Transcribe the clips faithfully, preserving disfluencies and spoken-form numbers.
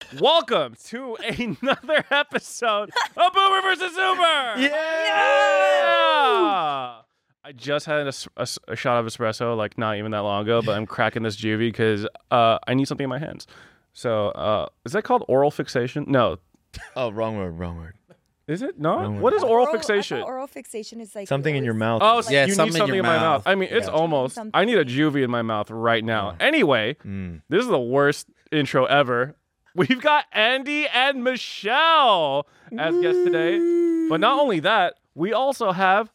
Welcome to another episode of Boomer versus Zoomer. Yeah! Yeah! I just had a, a, a shot of espresso, like not even that long ago, but I'm cracking this juvie because uh, I need something in my hands. So, uh, is that called oral fixation? No. Oh, wrong word, wrong word. Is it? No? Wrong What word. is oral, I fixation? thought oral fixation is like Something in your mouth. Oh, so Yeah, you something need in something your in my mouth. mouth. I mean, it's Yeah. almost. Something. I need a juvie in my mouth right now. Anyway, Mm. this is the worst intro ever. We've got Andy and Michelle as guests today. But not only that, we also have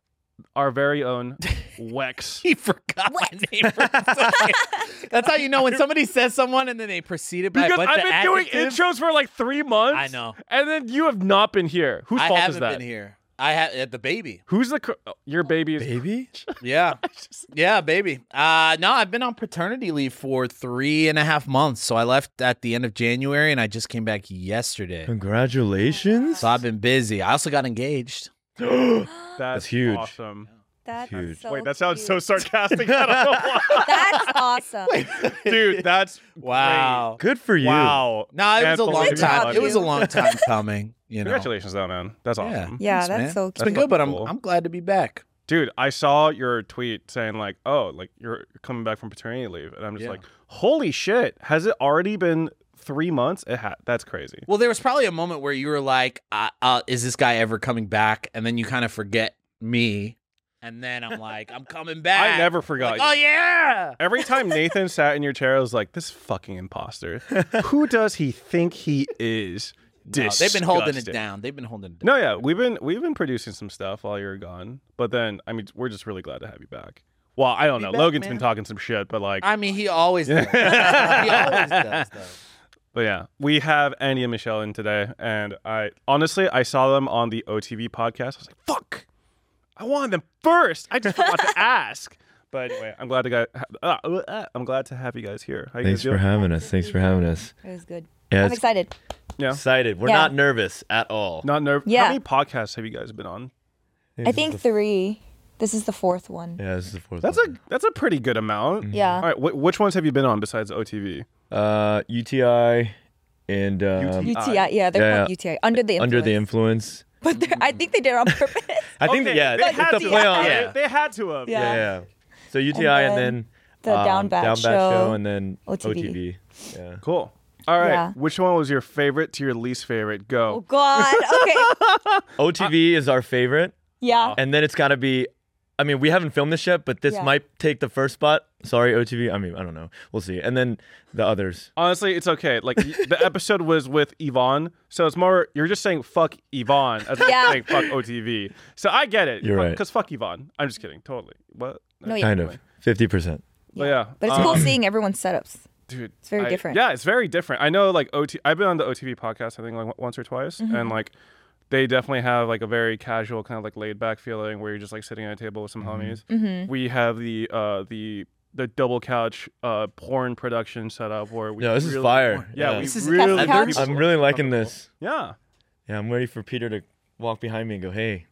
our very own Wex. He forgot my name. For a second. That's how you know when somebody says someone and then they proceeded by a Because bunch I've of been doing adjectives. intros for like three months. I know. And then you have not been here. Whose I fault haven't is that? been here. I had uh, the baby. Who's the cr- oh, your baby? Is- Baby? Yeah, yeah, baby. Uh, no, I've been on paternity leave for three and a half months. So I left at the end of January and I just came back yesterday. Congratulations. So I've been busy. I also got engaged. That's, That's huge. Awesome. That's Huge. so Wait, that sounds cute. so sarcastic. I don't know why. That's awesome. Dude, that's Wow. Good for great. you. Wow. No, it was a Good long job, time. It was a you. long time coming. You know. Congratulations, though, man. That's Yeah. awesome. Yeah, Thanks, that's man. so It's cute. been good, but I'm cool. I'm glad to be back. Dude, I saw your tweet saying like, "Oh, like you're coming back from paternity leave," and I'm just Yeah. like, "Holy shit! Has it already been three months? It ha- That's crazy." Well, there was probably a moment where you were like, uh, uh, "Is this guy ever coming back?" And then you kind of forget me, and then I'm like, "I'm coming back." I never forgot. Like, oh you. yeah. Every time Nathan sat in your chair, I was like, "This fucking imposter. Who does he think he is?" No, they've been holding it Disgusting. down. They've been holding it down. No, yeah, we've been we've been producing some stuff while you're gone, but then I mean, we're just really glad to have you back. Well, I don't Be know. back, Logan's man. been talking some shit, but like, I mean, he always does. he always does. Though. but yeah, we have Andy and Michelle in today, and I honestly I saw them on the O T V podcast. I was like, fuck, I wanted them first. I just forgot to ask. But anyway, I'm glad to guys. Uh, uh, I'm glad to have you guys here. How you Thanks guys for doing? having us. Thanks for having us. It was good. Yeah, I'm it's excited. Yeah, excited. We're Yeah. not nervous at all. not nervous. Yeah. How many podcasts have you guys been on? I think three. This is the fourth one. Yeah, this is the fourth That's a one. that's a pretty good amount. Yeah. All right, wh- which ones have you been on besides O T V? Uh, U T I and um, U T I. U T I. Yeah, they're Yeah, called U T I. Under the influence. Under the Influence. But they're- I think they did it on purpose. I think Okay, that, yeah, they it's had the to. play on. They- Yeah. They had to have. Yeah. Yeah, yeah. So U T I and then then, the um, Down Bad Down Bad Show, and then O T V. O T V. Yeah. Cool. All right. Yeah. Which one was your favorite to your least favorite? Go. Oh God. Okay. O T V is our favorite, Yeah. and then it's got to be. I mean, we haven't filmed this yet, but this Yeah. might take the first spot. Sorry, O T V. I mean, I don't know. We'll see. And then the others. Honestly, it's okay. Like y- the episode was with Yvonne, so it's more you're just saying fuck Yvonne as Yeah. saying fuck O T V. So I get it. You're right. Because fuck Yvonne. I'm just kidding. Totally. What? No, yeah. Kind of. fifty percent. But yeah. But it's um, cool seeing everyone's setups. Dude, It's very I- different. Yeah, it's very different. I know, like O T. I've been on the O T V podcast, I think, like once or twice, Mm-hmm. and like they definitely have like a very casual, kind of like laid back feeling where you're just like sitting at a table with some homies. Mm-hmm. We have the uh the the double couch uh porn production setup where we. No, this is really- fire. Yeah, Yeah. we This is a really. couch. make I'm people I'm really liking comfortable. this. Yeah. Yeah, I'm ready for Peter to walk behind me and go, "Hey,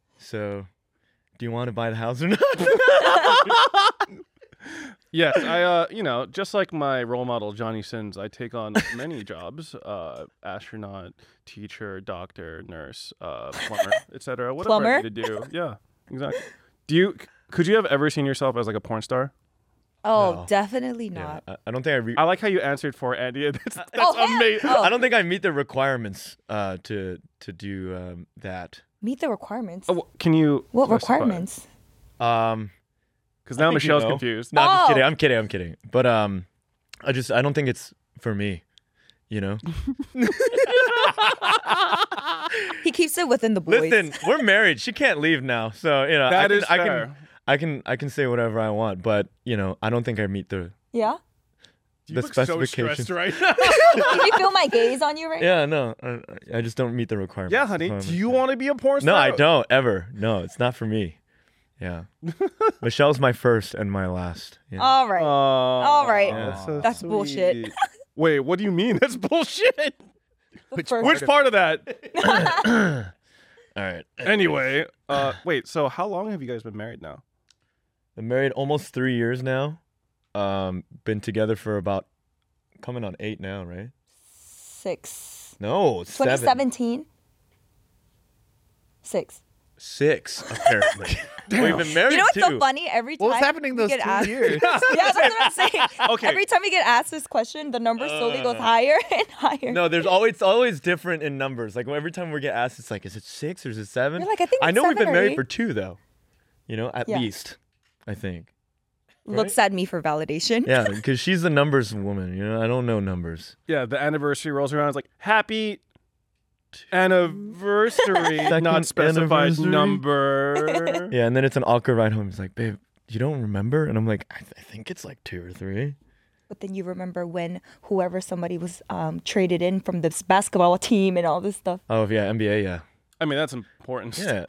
so do you want to buy the house or not?" Yes, I uh you know, just like my role model Johnny Sins, I take on many jobs: uh, astronaut, teacher, doctor, nurse, uh, plumber, et cetera. Whatever I Plumber? need to do. Yeah, exactly. Do you? Could you have ever seen yourself as like a porn star? Oh, No. definitely yeah, not. I, I don't think I. Re- I like how you answered for Andy. That's, that's Oh, hell- amazing. oh. I don't think I meet the requirements uh, to to do um, that. Meet the requirements. Oh, can you? What requirements? Um, Because now I think you Michelle's know. confused. no, I'm just Oh. kidding. I'm kidding. I'm kidding. But um, I just I don't think it's for me. You know. He keeps it within the boys. Listen, we're married. She can't leave now, so you know. I That can, is I fair. can I can I can say whatever I want, but you know, I don't think I meet the. Yeah. You the look so specifications. stressed right now. Can you feel my gaze on you right now? Yeah, no, I, I just don't meet the requirements. Yeah, honey. That's what Do I'm you saying. want to be a porn star? No, I don't ever. No, it's not for me. Yeah, Michelle's my first and my last. Yeah. All right. All right. That's, That's bullshit. Wait, what do you mean? That's bullshit. The Which first- Which part of that? All right. Anyway, uh, wait. So, how long have you guys been married now? Been married almost three years now. Um, been together for about coming on eight now, right? Six. No, seven. twenty seventeen. Six. Six, apparently. We've been married You know what's too. so funny? Every time What was happening we those get two asked, years? yeah, that's what I'm saying. Okay. Every time we get asked this question, the number slowly goes Uh. higher and higher. No, there's always it's always different in numbers. Like every time we get asked, it's like, is it six or is it seven? You're like, I think I it's know we've seven been or married eight. for two though. You know, at Yeah. least, I think. Looks at me for validation. Yeah, because she's the numbers woman. You know, I don't know numbers. Yeah, the anniversary rolls around. It's like happy anniversary, Second not specified anniversary. number. Yeah, and then it's an awkward ride home. It's like, babe, you don't remember? And I'm like, I, th- I think it's like two or three. But then you remember when whoever somebody was um, traded in from this basketball team and all this stuff. Oh yeah, N B A. Yeah, I mean, that's important. yeah.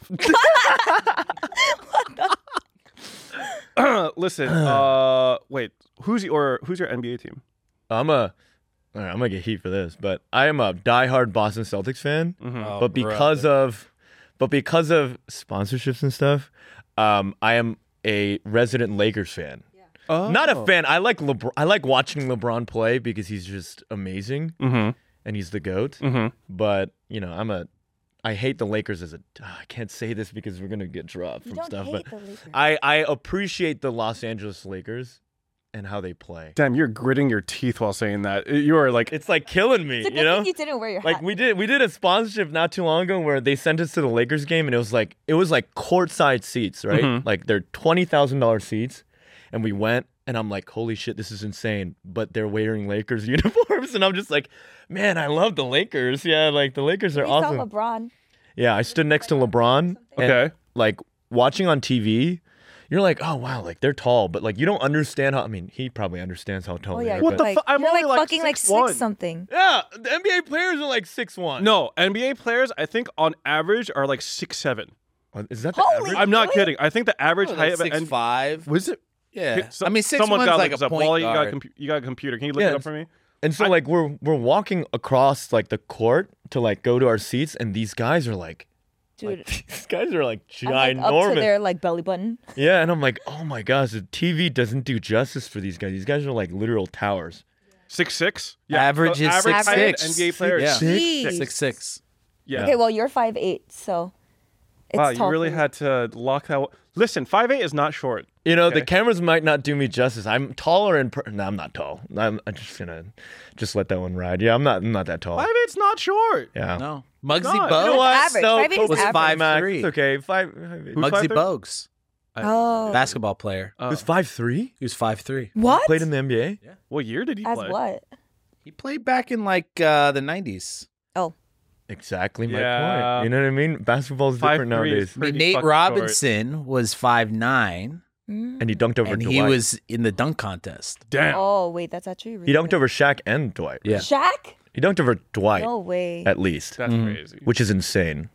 Listen, uh, wait, who's your who's your N B A team? I'm a. All right, I'm gonna get heat for this, but I am a diehard Boston Celtics fan. Mm-hmm. Oh, but because brother. of, but because of sponsorships and stuff, um, I am a resident Lakers fan. Oh. Not a fan. I like LeBron. I like watching LeBron play because he's just amazing Mm-hmm. and he's the goat. Mm-hmm. But you know, I'm a. I hate the Lakers as a. I can't say this because we're gonna get dropped You from don't stuff. hate But the Lakers. I I appreciate the Los Angeles Lakers and how they play. Damn, you're gritting your teeth while saying that. You are like, It's like killing me, It's a good you know. thing you didn't wear your Like hat. we did, we did a sponsorship not too long ago where they sent us to the Lakers game, and it was like it was like courtside seats, right? Mhm. Like they're twenty thousand dollars seats, and we went, and I'm like, holy shit, this is insane. But they're wearing Lakers uniforms, and I'm just like, man, I love the Lakers. Yeah, like the Lakers are we saw awesome. LeBron. Yeah, I stood next to LeBron. and, Okay. like watching on T V, you're like, oh wow, like they're tall, but like you don't understand how. I mean, he probably understands how tall Oh they yeah, are. What you're the but, like, fu- I'm you're only like like fucking like six one. six something. yeah, the N B A players are like six one. no, N B A players, I think on average are like six seven. Is that the Holy- average? I'm not Really? kidding. I think the average height of an six N- five. was it? Yeah, Here, so- I mean six someone's one's got like this a up. point Wally, you got, a guard. compu- you got a computer. Can you look Yeah, it up for me? And so like we're we're walking across like the court to like go to our seats, and these guys are like, Dude, like, these guys are like I'm like up to ginormous. their like belly button. Yeah, and I'm like, oh my gosh, the T V doesn't do justice for these guys. These guys are like literal towers. Six six. Average is average six height of six. N B A players. Yeah. Jeez. Six six. Yeah. Okay, well you're five eight, so it's Wow, you tall really for had to lock that. W- Listen, five eight is not short. You know, the Okay. cameras might not do me justice. I'm taller in. Per- no, I'm not tall. I'm, I'm just gonna just let that one ride. Yeah, I'm not. I'm not that tall. Five eight's not short. Yeah. No, Muggsy God. You know Bogues. what? average. No, Five eight is was average. five Five three. three. It's okay. Five. five eight. Who's Muggsy five three? Bogues, Oh. basketball player. Oh. He was five three. He was five three. What? Played in the N B A. What year did he As play? what? He played back in like uh, the nineties. Oh. Exactly my Yeah. point. You know what I mean? Basketball's Five different three is nowadays. I mean, Pretty Nate fucking Robinson was five nine, Mm. And he dunked over and Dwight. he was in the dunk contest. Damn. Oh wait, that's actually really He dunked good. over Shaq and Dwight. Yeah. Shaq? He dunked over Dwight No way. at least, That's Mhm. crazy. which is insane.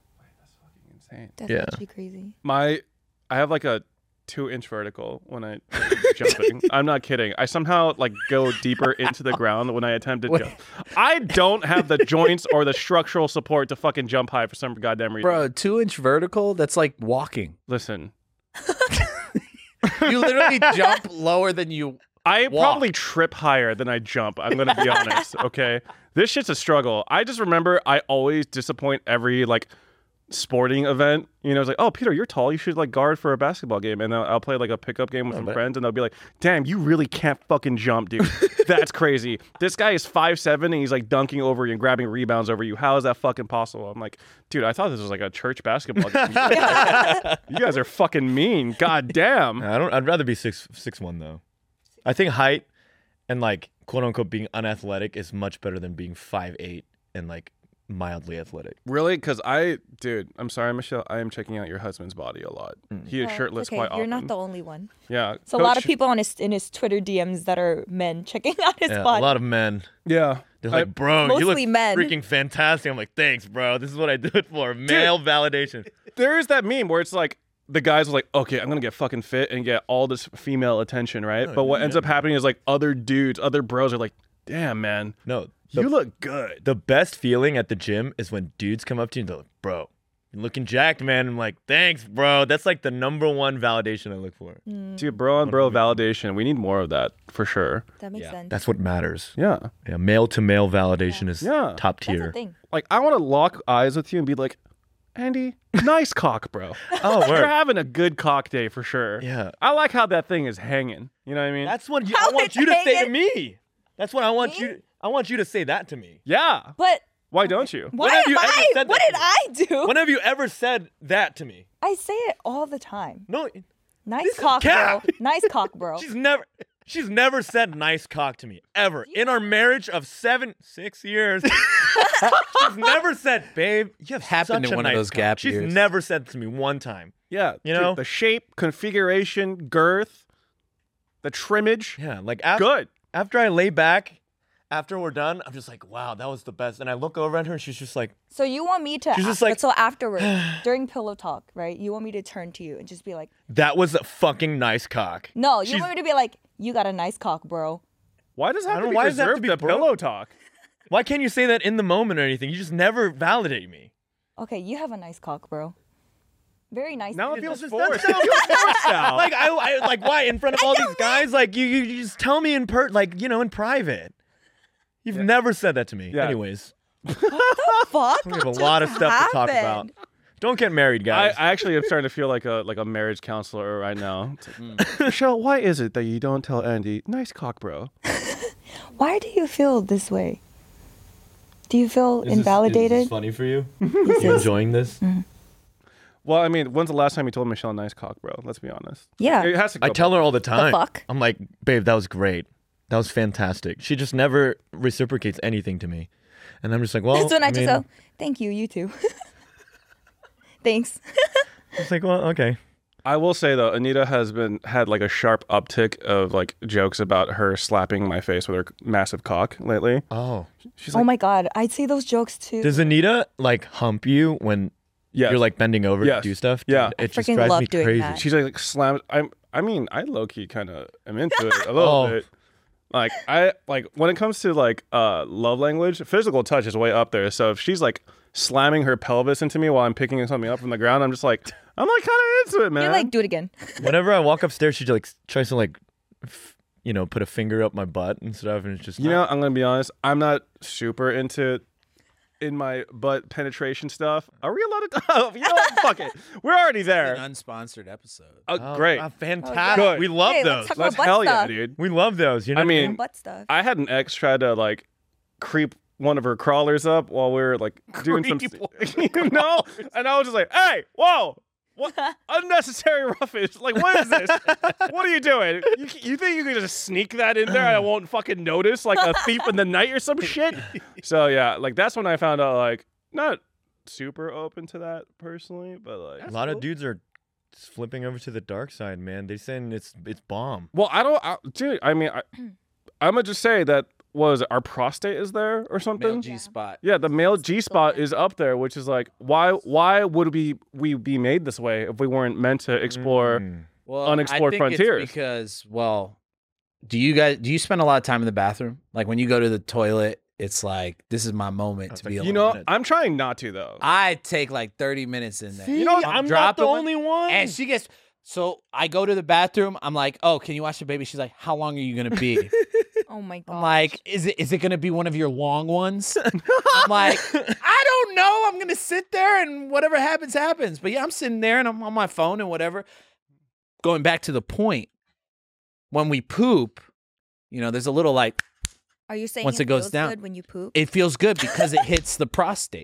Insane. That's yeah. actually crazy. My, I have like a two inch vertical when I jumping. I'm not kidding. I somehow like go deeper into the ground when I attempt to Wait. jump. I don't have the joints or the structural support to fucking jump high for some goddamn reason. Bro, two inch vertical. That's like walking. Listen, You literally jump lower than you. I Walk. probably trip higher than I jump. I'm gonna be honest. Okay, this shit's a struggle. I just remember I always disappoint every like sporting event. You know, it's like, oh, Peter, you're tall. You should like guard for a basketball game, and then I'll play like a pickup game with some but- friends, and they'll be like, damn, you really can't fucking jump, dude. That's crazy. This guy is five seven, and he's like dunking over you and grabbing rebounds over you. How is that fucking possible? I'm like, dude, I thought this was like a church basketball game. You guys are fucking mean. God damn. I don't. I'd rather be six six one though. I think height and like quote unquote being unathletic is much better than being five eight and like mildly athletic. Really? Because I, dude, I'm sorry, Michelle. I am checking out your husband's body a lot. He is Oh, shirtless it's okay. quite You're often. not the only one. Yeah. So a lot of Coach- people on his in his Twitter D Ms that are men checking out his Yeah, body. a lot of men. Yeah. They're I- like, bro, you look Mostly men. freaking fantastic. I'm like, thanks, bro. This is what I do it for. Male validation. there is that meme where it's like the guys are like, okay, I'm gonna get fucking fit and get all this female attention, right? Oh, but what yeah. ends up happening is like other dudes, other bros are like, damn, man, No, the, you look good. the best feeling at the gym is when dudes come up to you and they're like, bro, You're looking jacked, man. I'm like, thanks, bro. That's like the number one validation I look for. Dude, bro on bro validation. We need more of that for sure. That makes Yeah, sense. that's what matters. Yeah. Yeah, male to male validation is Yeah. top That's the tier. thing. Like, I want to lock eyes with you and be like, Andy, nice cock, bro. Oh, You're word. having a good cock day for sure. Yeah. I like how that thing is hanging. You know what I mean? That's what you, How I want it's you to say to hanging? me. That's what I want Me? you. I want you to say that to me. yeah. But Why don't you? why When have am you ever I? said What that did to me? I do? When have you ever said that to me? I say it all the time. No, Nice This is cock, cap. bro. Nice cock, bro. she's never. She's never said nice cock to me ever in our marriage of seven, six years. she's never said, babe, you have Happened such in a one of nice those cock." gap She's years. never said to me one time. Yeah. You dude, know? the shape, configuration, girth, the trimmage. Yeah, like after, Good. after I lay back, after we're done, I'm just like, wow, that was the best. And I look over at her and she's just like, So you want me to? She's just a- like- so afterwards, during pillow talk, right? You want me to turn to you and just be like, that was a fucking nice cock. no. You She's- want me to be like, you got a nice cock, bro. Why does it I have don't to be know, why does it have to reserved be to bro? pillow talk? Why can't you say that in the moment or anything? You just never validate me. Okay, you have a nice cock, bro. Very nice. Now it dude. feels That's- forced. that's- It feels forced now. Like I, I like why in front of all these guys? Like you, you, you just tell me in per, like you know, in private. You've never said that to me. Yeah. Anyways, fuck. we have a lot of stuff to talk about. happened? Don't get married, I, guys. I actually am starting to feel like a like a marriage counselor right now. It's like, Michelle, why is it that you don't tell Andy, nice cock, bro? Why do you feel this way? Do you feel invalidated? funny for you? You enjoying this? Well, I mean, when's the last time you told Michelle nice cock, bro? Let's be honest. Yeah. It has to go I tell her all the time. fuck? I'm like, babe, that was great. That was fantastic. She just never reciprocates anything to me, and I'm just like, well, That's when I, I just mean, go, thank you, you too. Thanks. it's like, well, okay. I will say though, Anita has been had like a sharp uptick of like jokes about her slapping my face with her massive cock lately. Oh, She's Oh like, my god, I'd say those jokes too. does Anita like hump you when yes. you're like bending over Yes. to do stuff? Yeah. Dude, it just freaking drives love me doing crazy. that. she's like slam. I'm. I mean, I low key kind of am into it a little Oh. bit. Like I like when it comes to like uh love language, physical touch is way up there. So if she's like slamming her pelvis into me while I'm picking something up from the ground, I'm just like I'm like kind of into it, man. You're like, do it again. Whenever I walk upstairs, she like tries to like, f- you know, put a finger up my butt and stuff, and it's just You know, I'm gonna be honest. I'm not super into in my butt penetration stuff. Are we allowed to? Oh, you know what? Fuck it. We're already there. An unsponsored episode. Oh, Oh, great. ah, fantastic. Good. We love Hey, those. let's talk Let's about butt hell yeah, stuff. dude. We love those. You know, I mean, And butt stuff. I had an ex try to like creep one of her crawlers up while we were like doing some, Creep you know, and I was just like, "Hey, whoa, what unnecessary roughage? Like, what is this? What are you doing? You, you think you can just sneak that in there and I won't fucking notice, like a thief in the night or some shit?" So yeah, like that's when I found out, like, not super open to that personally, but like a lot of dudes are just flipping over to the dark side, man. They saying it's it's bomb. Well, I don't, I, dude. I mean, I, I'm gonna just say that was it, our prostate is there or something. Male G spot. Yeah, the male G spot is up there, which is like, why why would we we be made this way if we weren't meant to explore? Mm. Well, Unexplored I think frontiers. It's because, well, do you guys do you spend a lot of time in the bathroom? Like when you go to the toilet, it's like this is my moment It's to like, be you You alone. know, minutes. I'm trying not to though. I take like thirty minutes in there. See, You know, I'm not dropping the one, only one. And she gets so I go to the bathroom. I'm like, oh, can you watch the baby? She's like, how long are you gonna be? Oh my god. I'm like, is it is it gonna be one of your long ones? I'm like, I don't know. I'm gonna sit there and whatever happens, happens. But yeah, I'm sitting there and I'm on my phone and whatever. Going back to the point, when we poop, you know, there's a little like Are you saying once it, it goes feels down, good when you poop? it feels good because it hits the prostate.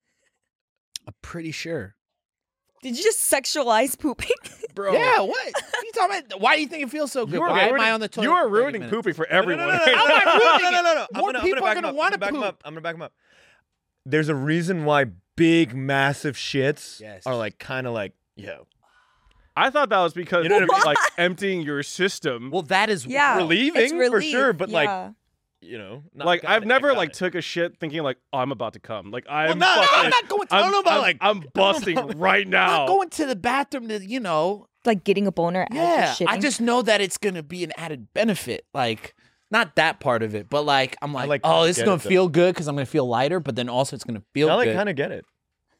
I'm pretty sure. Did you just sexualize pooping? Bro. Yeah, what? What are you talking about? Why do you think it feels so good? You are Why am ruining, I on the toilet? you are for thirty ruining minutes? pooping for No, no, everyone. no, no, no, right no, now. I'm not no, ruining no, no, no, no. it. I'm More gonna, I'm people gonna are back gonna him up. wanna I'm gonna back him poop. up. I'm gonna back him up. There's a reason why big, massive shits Yes. are like kind of like, yo, I thought that was because You know what I mean? like emptying your system. Well, that is Yeah. relieving it's for relief, sure, but like, yeah. you know, not like got I've it, never I got like it. took a shit thinking like, oh, I'm about to come. Like I'm no, no, fucking, I'm not going to- I I'm, don't know about, I'm- like- I'm busting right I'm now. not going to the bathroom to, you know, like getting a boner as yeah. you're I shitting. just know that it's gonna be an added benefit. Like, not that part of it, but like, I'm like, like oh, kinda this is get gonna it, though. feel good because I'm gonna feel lighter, but then also it's gonna feel I like good. kind of get it.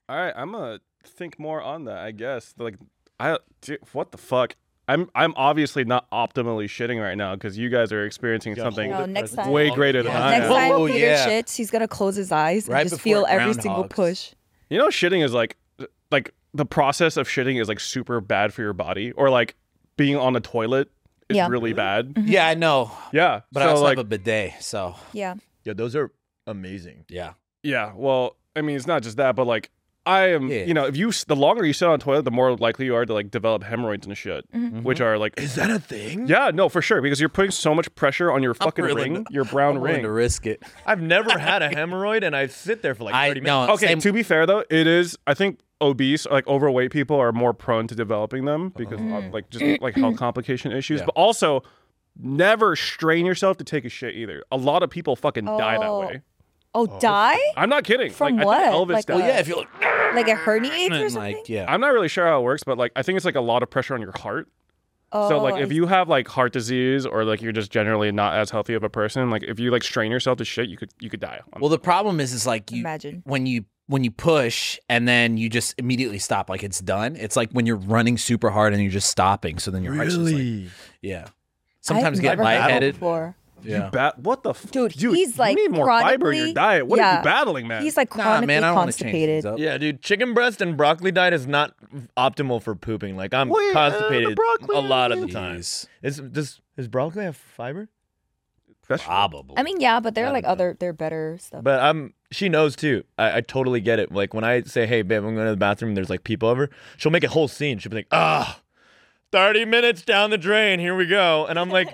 All right, I'm gonna think more on that. I guess like I dude, what the fuck. I'm I'm obviously not optimally shitting right now because you guys are experiencing Yeah, something No, next time. way greater than Yeah. I Next am. time Oh, Peter yeah. shits, he's gonna close his eyes and Right just before feel it every single groundhogs. push. You know, shitting is like like the process of shitting is like super bad for your body, or like being on the toilet is Yeah. really bad. Yeah, I know, Yeah, but so I also like have a bidet, so Yeah. Yeah, those are amazing. yeah. yeah. Well, I mean, it's not just that, but like I am. Yeah. You know, if you s- the longer you sit on a toilet, the more likely you are to like develop hemorrhoids and shit, Mm-hmm. which are like. Is that a thing? Yeah, no, for sure, because you're putting so much pressure on your fucking willing ring, to- your brown I'm willing ring. to risk it. I've never had a hemorrhoid, and I sit there for like I thirty no. minutes. Okay, same- to be fair though, it is. I think obese, or like overweight people, are more prone to developing them because of like just like health complication issues. Yeah. But also, never strain yourself to take a shit either. A lot of people fucking die that Oh. way. Oh, die? I'm not kidding. From like, I what? think Elvis Like died. a- Well, yeah, if you look, Like it herniates or and, something? like yeah, I'm not really sure how it works, but like I think it's like a lot of pressure on your heart. oh, So like if I- you have like heart disease or like you're just generally not as healthy of a person, like if you like strain yourself to shit, you could you could die. well, the problem is, is like you Imagine. when you when you push and then you just immediately stop, like it's done. It's like when you're running super hard and you're just stopping, so then your heart's just like, Really? yeah. Sometimes I've get never had that lightheaded. before. Yeah. You bat what the f- Dude, dude? he's, like, you need more fiber in your chronically- diet. What are yeah. you battling, man? He's like Nah, chronically man, I don't want to change constipated. things up. Yeah, dude. Chicken breast and broccoli diet is not optimal for pooping. Like I'm Well, yeah, constipated the broccoli a lot of the is- time. Jeez. Is does does broccoli have fiber? That's- Probably. I mean, yeah, but they're Yeah, like but- other, they're better stuff. But I'm she knows too. I, I totally get it. Like when I say, "Hey, babe, I'm going to the bathroom," and there's like people over. She'll make a whole scene. She'll be like, "Ah, thirty minutes down the drain. Here we go." And I'm like,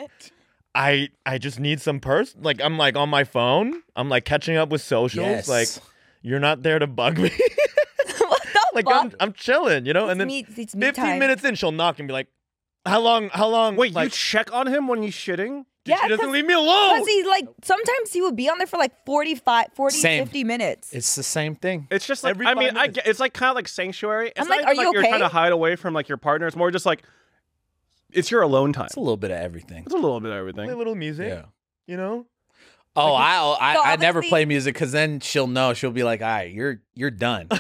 I I just need some pers. Like I'm like on my phone. I'm like catching up with socials. Yes. Like you're not there to bug me. what the like fuck? I'm I'm chilling, you know. It's and then me, it's me fifteen time. minutes in, she'll knock and be like, "How long? How long?" Wait, you like, check on him when he's shitting? Yeah, she doesn't 'cause- leave me alone. Because he like sometimes he would be on there for like forty-five, forty, Same. fifty minutes. it's the same thing. It's just like Every I five mean, I minutes. get, it's like kind of like sanctuary. It's I'm not like, even are you like you're trying to okay? hide away from like your partner. It's more just like it's your alone time. It's a little bit of everything. It's a little bit of Play everything. a little music, Yeah. you know. Oh, I I, So I never obviously- play music because then she'll know. She'll be like, "All right, you're you're done. All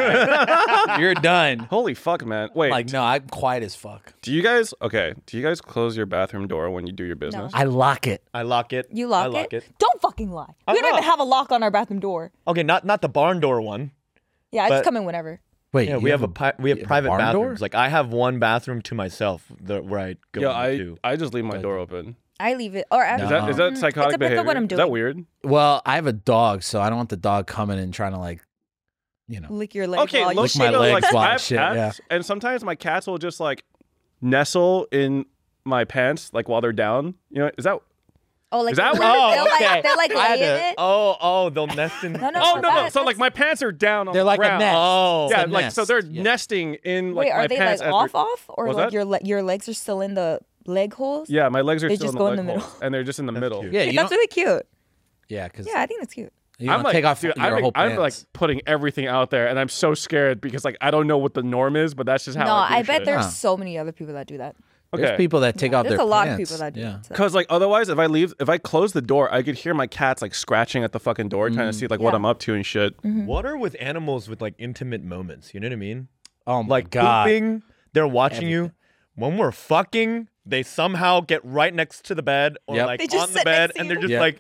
right, you're done." Holy fuck, man! Wait, Like, no, I'm quiet as fuck. do you guys? Okay, do you guys close your bathroom door when you do your business? I lock it. I lock it. You lock, I lock it. Don't fucking lie. I We don't even lock. have a lock on our bathroom door. Okay, not not the barn door one. Yeah, I But- just come in whenever. Wait, Yeah, you we have a pi- we have you have a private barn door? bathrooms. Like I have one bathroom to myself, the, where I go yeah, I to. I just leave my door open. I leave it. Or Is after, that is that Mm, psychotic it depends behavior? on what I'm Is that doing. weird? Well, I have a dog, so I don't want the dog coming and trying to like, you know. lick your leg. Okay, while you low Lick key my though, legs like, while I I have shit, cats, and sometimes my cats will just like nestle in my pants like while they're down. You know, is that? Oh, like Is that they'll, what- they'll, okay. like, they'll like I had lay in to- it. Oh, oh, they'll nest in. No, no, Oh so no no! that- So like my pants are down on They're the like a ground. nest. Oh, Yeah, It's a like so nest. they're Yeah. nesting in like Wait, my are they pants. like as off they're- off or What's like that? your le- your legs are still in the leg holes? Yeah, my legs are They still just in go the, in leg the middle. holes, and they're just in the That's middle. cute. Yeah, you That's don't, really cute. yeah, because Yeah, I think that's cute. you I'm don't like, take off dude, your I'm, whole I'm pants. like putting everything out there, and I'm so scared because like I don't know what the norm is, but that's just how. No, I, do I bet shit. there's Huh. so many other people that do that. There's Okay. people that take Yeah, off there's their a lot pants. of people that do yeah. that. So- Because like otherwise, if I leave, if I close the door, I could hear my cats like scratching at the fucking door, trying to see like what Yeah. I'm up to and shit. What are with animals with like intimate moments? You know what I mean? Oh my Like god. pooping, they're watching you. When we're fucking, they somehow get right next to the bed or Yep. like They just on the sit bed, next to and you. they're just Yeah. like.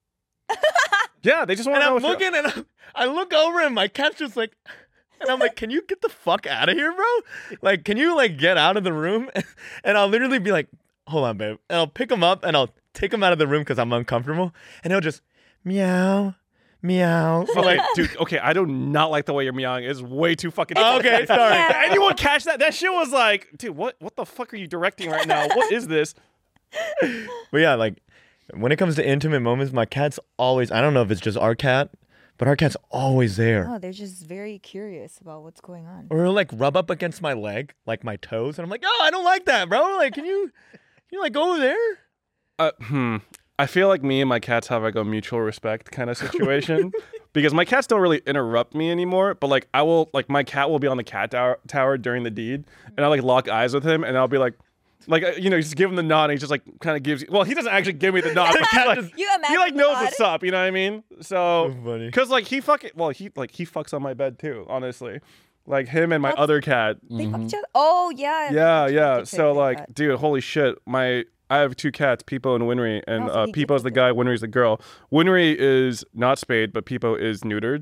Yeah, they just want And to know. I'm if you're- looking, and I'm, I look over, and my cat's just like, and I'm like, "Can you get the fuck out of here, bro? Like, can you like get out of the room?" And I'll literally be like, "Hold on, babe," and I'll pick him up and I'll take him out of the room because I'm uncomfortable, and he'll just meow, meow. For like, Like, dude, okay, I do not like the way you're meowing. It's way too fucking. Oh, okay, sorry. Yeah. Anyone catch that? That shit was like, dude, what? What the fuck are you directing right now? What is this? But yeah, like when it comes to intimate moments, my cat's always. I don't know if it's just our cat, but our cat's always there. Oh, they're just very curious about what's going on. Or he'll like rub up against my leg, like my toes, and I'm like, "Oh, I don't like that, bro. Like, can you, can you like go over there?" Uh, hmm. I feel like me and my cats have like a mutual respect kind of situation because my cats don't really interrupt me anymore. But like I will, like my cat will be on the cat tower, tower during the deed, and I like lock eyes with him, and I'll be like, Like, uh, you know, you just give him the nod and he just like kind of gives you, well, he doesn't actually give me the nod. But he, like, You imagine he like knows God. what's up, you know what I mean? So, So funny. because like he fucking, well, he like he fucks on my bed too, honestly. Like him and my That's- other cat. They fuck Mhm. each other. Oh yeah. Yeah, They yeah. fuck each So other like, that. dude, holy shit. My I have two cats, Peepo and Winry, and Oh, so uh, he Peepo's gets the it. guy, Winry's the girl. Winry is not spayed, but Peepo is neutered.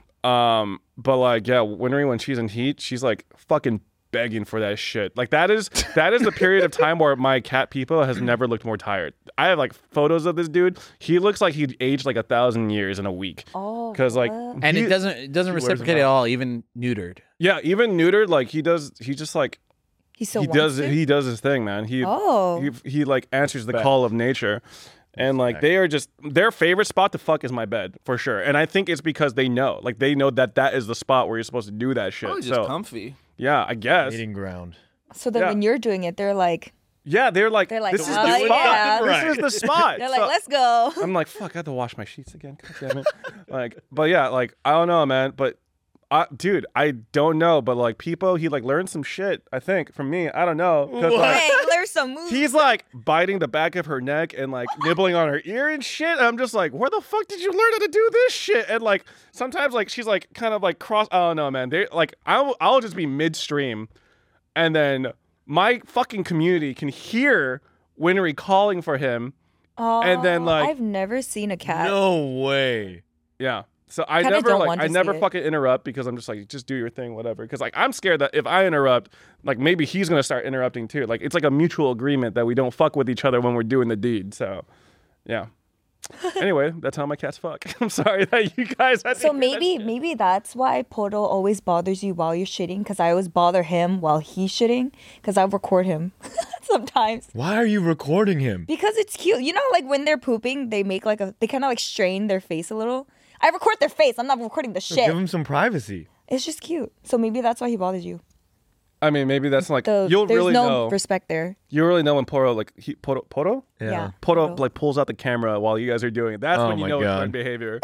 Um, but like, yeah, Winry when she's in heat, she's like fucking begging for that shit. Like that is that is the period of time where my cat Peepo has never looked more tired. I have like photos of this dude. He looks like he'd aged like a thousand years in a week. Oh. Because like, what? And he- it doesn't it doesn't he wears them reciprocate at out. all, even neutered. yeah, even neutered, like he does. He just like He still he wants does to? he does his thing, man. He Oh. he, he like answers the Respect. call of nature. And like Respect. they are just their favorite spot to fuck is my bed for sure. And I think it's because they know, like they know that that is the spot where you're supposed to do that shit. Probably just so comfy. yeah, I guess. Meeting ground. So then Yeah. when you're doing it, they're like, Yeah, they're like, They're like, this is "Oh, the spot. yeah." This is the spot. they're like, So let's go. I'm like, fuck, I have to wash my sheets again. God damn it. Like, but yeah, like I don't know, man. But I, dude, I don't know. But like, Peepo, he like learned some shit. I think from me. I don't know. 'Cause, What? like, Hey, there's some moves. he's like biting the back of her neck and like nibbling on her ear and shit. And I'm just like, where the fuck did you learn how to do this shit? And like sometimes like she's like kind of like cross. I don't know, man. They like I'll I'll just be midstream, and then my fucking community can hear Winry calling for him. Oh, and then, like- I've never seen a cat. No way. Yeah. So I Kinda never don't like want I to never see it. fucking interrupt because I'm just like just do your thing, whatever. Because like I'm scared that if I interrupt, like maybe he's gonna start interrupting too. Like it's like a mutual agreement that we don't fuck with each other when we're doing the deed. So yeah. Anyway, that's how my cats fuck. I'm sorry that you guys had to So hear that maybe shit. maybe that's why Poto always bothers you while you're shitting, because I always bother him while he's shitting, because I record him sometimes. Why are you recording him? Because it's cute. You know, like when they're pooping, they make like a they kind of like strain their face a little. I record their face. I'm not recording the shit. Give him some privacy. It's just cute. So maybe that's why he bothers you. I mean maybe that's like The, you'll there's really no know. respect there. You really know when Poro like he Poto Poto? Yeah. Poto Poto. like pulls out the camera while you guys are doing it. That's Oh when you my know it's God. friend behavior.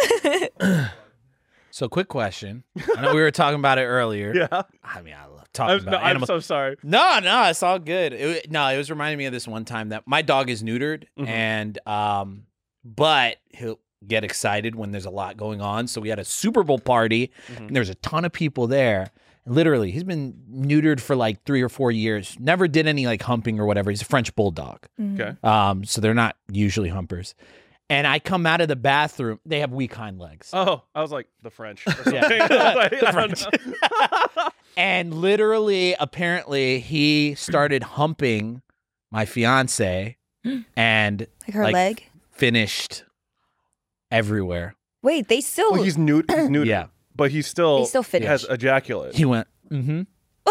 So quick question. I know we were talking about it earlier. Yeah. I mean, I love talking I'm, about no, I'm animals. so sorry. No, no, it's all good. It, no, it was reminding me of this one time that my dog is neutered, Mhm. and um, but he'll get excited when there's a lot going on. So we had a Super Bowl party, Mhm. and there's a ton of people there. Literally, he's been neutered for like three or four years. Never did any like humping or whatever. He's a French bulldog, Mm. Okay. um, so they're not usually humpers. And I come out of the bathroom. They have weak hind legs. Oh, I was like the French. Or Yeah. something. I was like, The I don't French. know. And literally, apparently, he started humping my fiance and Like her Like- leg. finished everywhere. Wait, they still. Well, he's nude. He's nude. Yeah. But he still, They still finish. has ejaculate. He went, mm-hmm.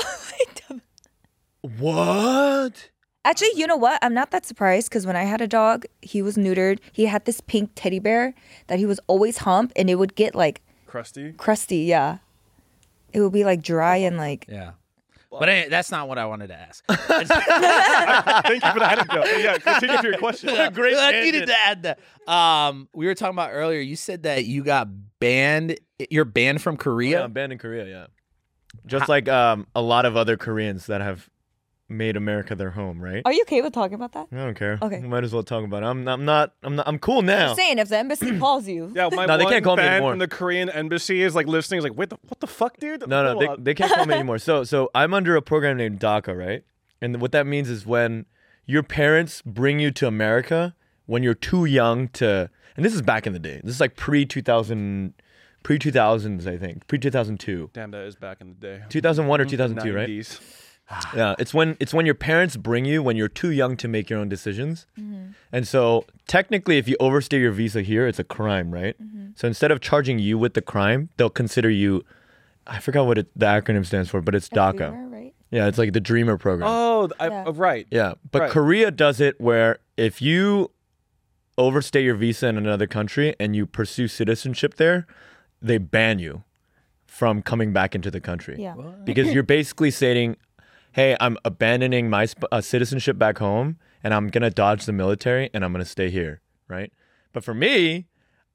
What? Actually, you know what? I'm not that surprised because when I had a dog, he was neutered. He had this pink teddy bear that he was always hump, and it would get like Crusty. crusty. Yeah, it would be like dry and like. Yeah. But anyway, that's not what I wanted to ask. Thank you for the anecdote. Yeah, continue with your question. Great I tangent. needed to add that. Um, we were talking about earlier. You said that you got banned. You're banned from Yeah, Korea. I'm banned in Korea, yeah. Just like um, a lot of other Koreans that have made America their home, right? Are you okay with talking about that? I don't care. Okay. We might as well talk about it. I'm, I'm not. I'm not. I'm cool now. I'm saying if the embassy calls you. Yeah, my No, they one can't call me fan anymore. from the Korean embassy is like listening. Is like, wait, the, what the fuck, dude? No, no, Hold they, on. they can't call me anymore. So, so I'm under a program named DACA, right? And what that means is when your parents bring you to America when you're too young to, and this is back in the day. This is like pre two thousand, pre two thousands, I think, pre two thousand two, Damn, that is back in the day. two thousand one or two thousand two, right? nineties. Yeah, it's when it's when your parents bring you when you're too young to make your own decisions. And so technically if you overstay your visa here, it's a crime, right? So instead of charging you with the crime, they'll consider you, I forgot what it, the acronym stands for, but it's A DACA. dreamer, right? Yeah, it's like the Dreamer program. Oh, I, Yeah. uh, right. Yeah, but Right. Korea does it where if you overstay your visa in another country and you pursue citizenship there, they ban you from coming back into the country. Yeah. Because you're basically saying, hey, I'm abandoning my sp- uh, citizenship back home and I'm going to dodge the military and I'm going to stay here, right? But for me,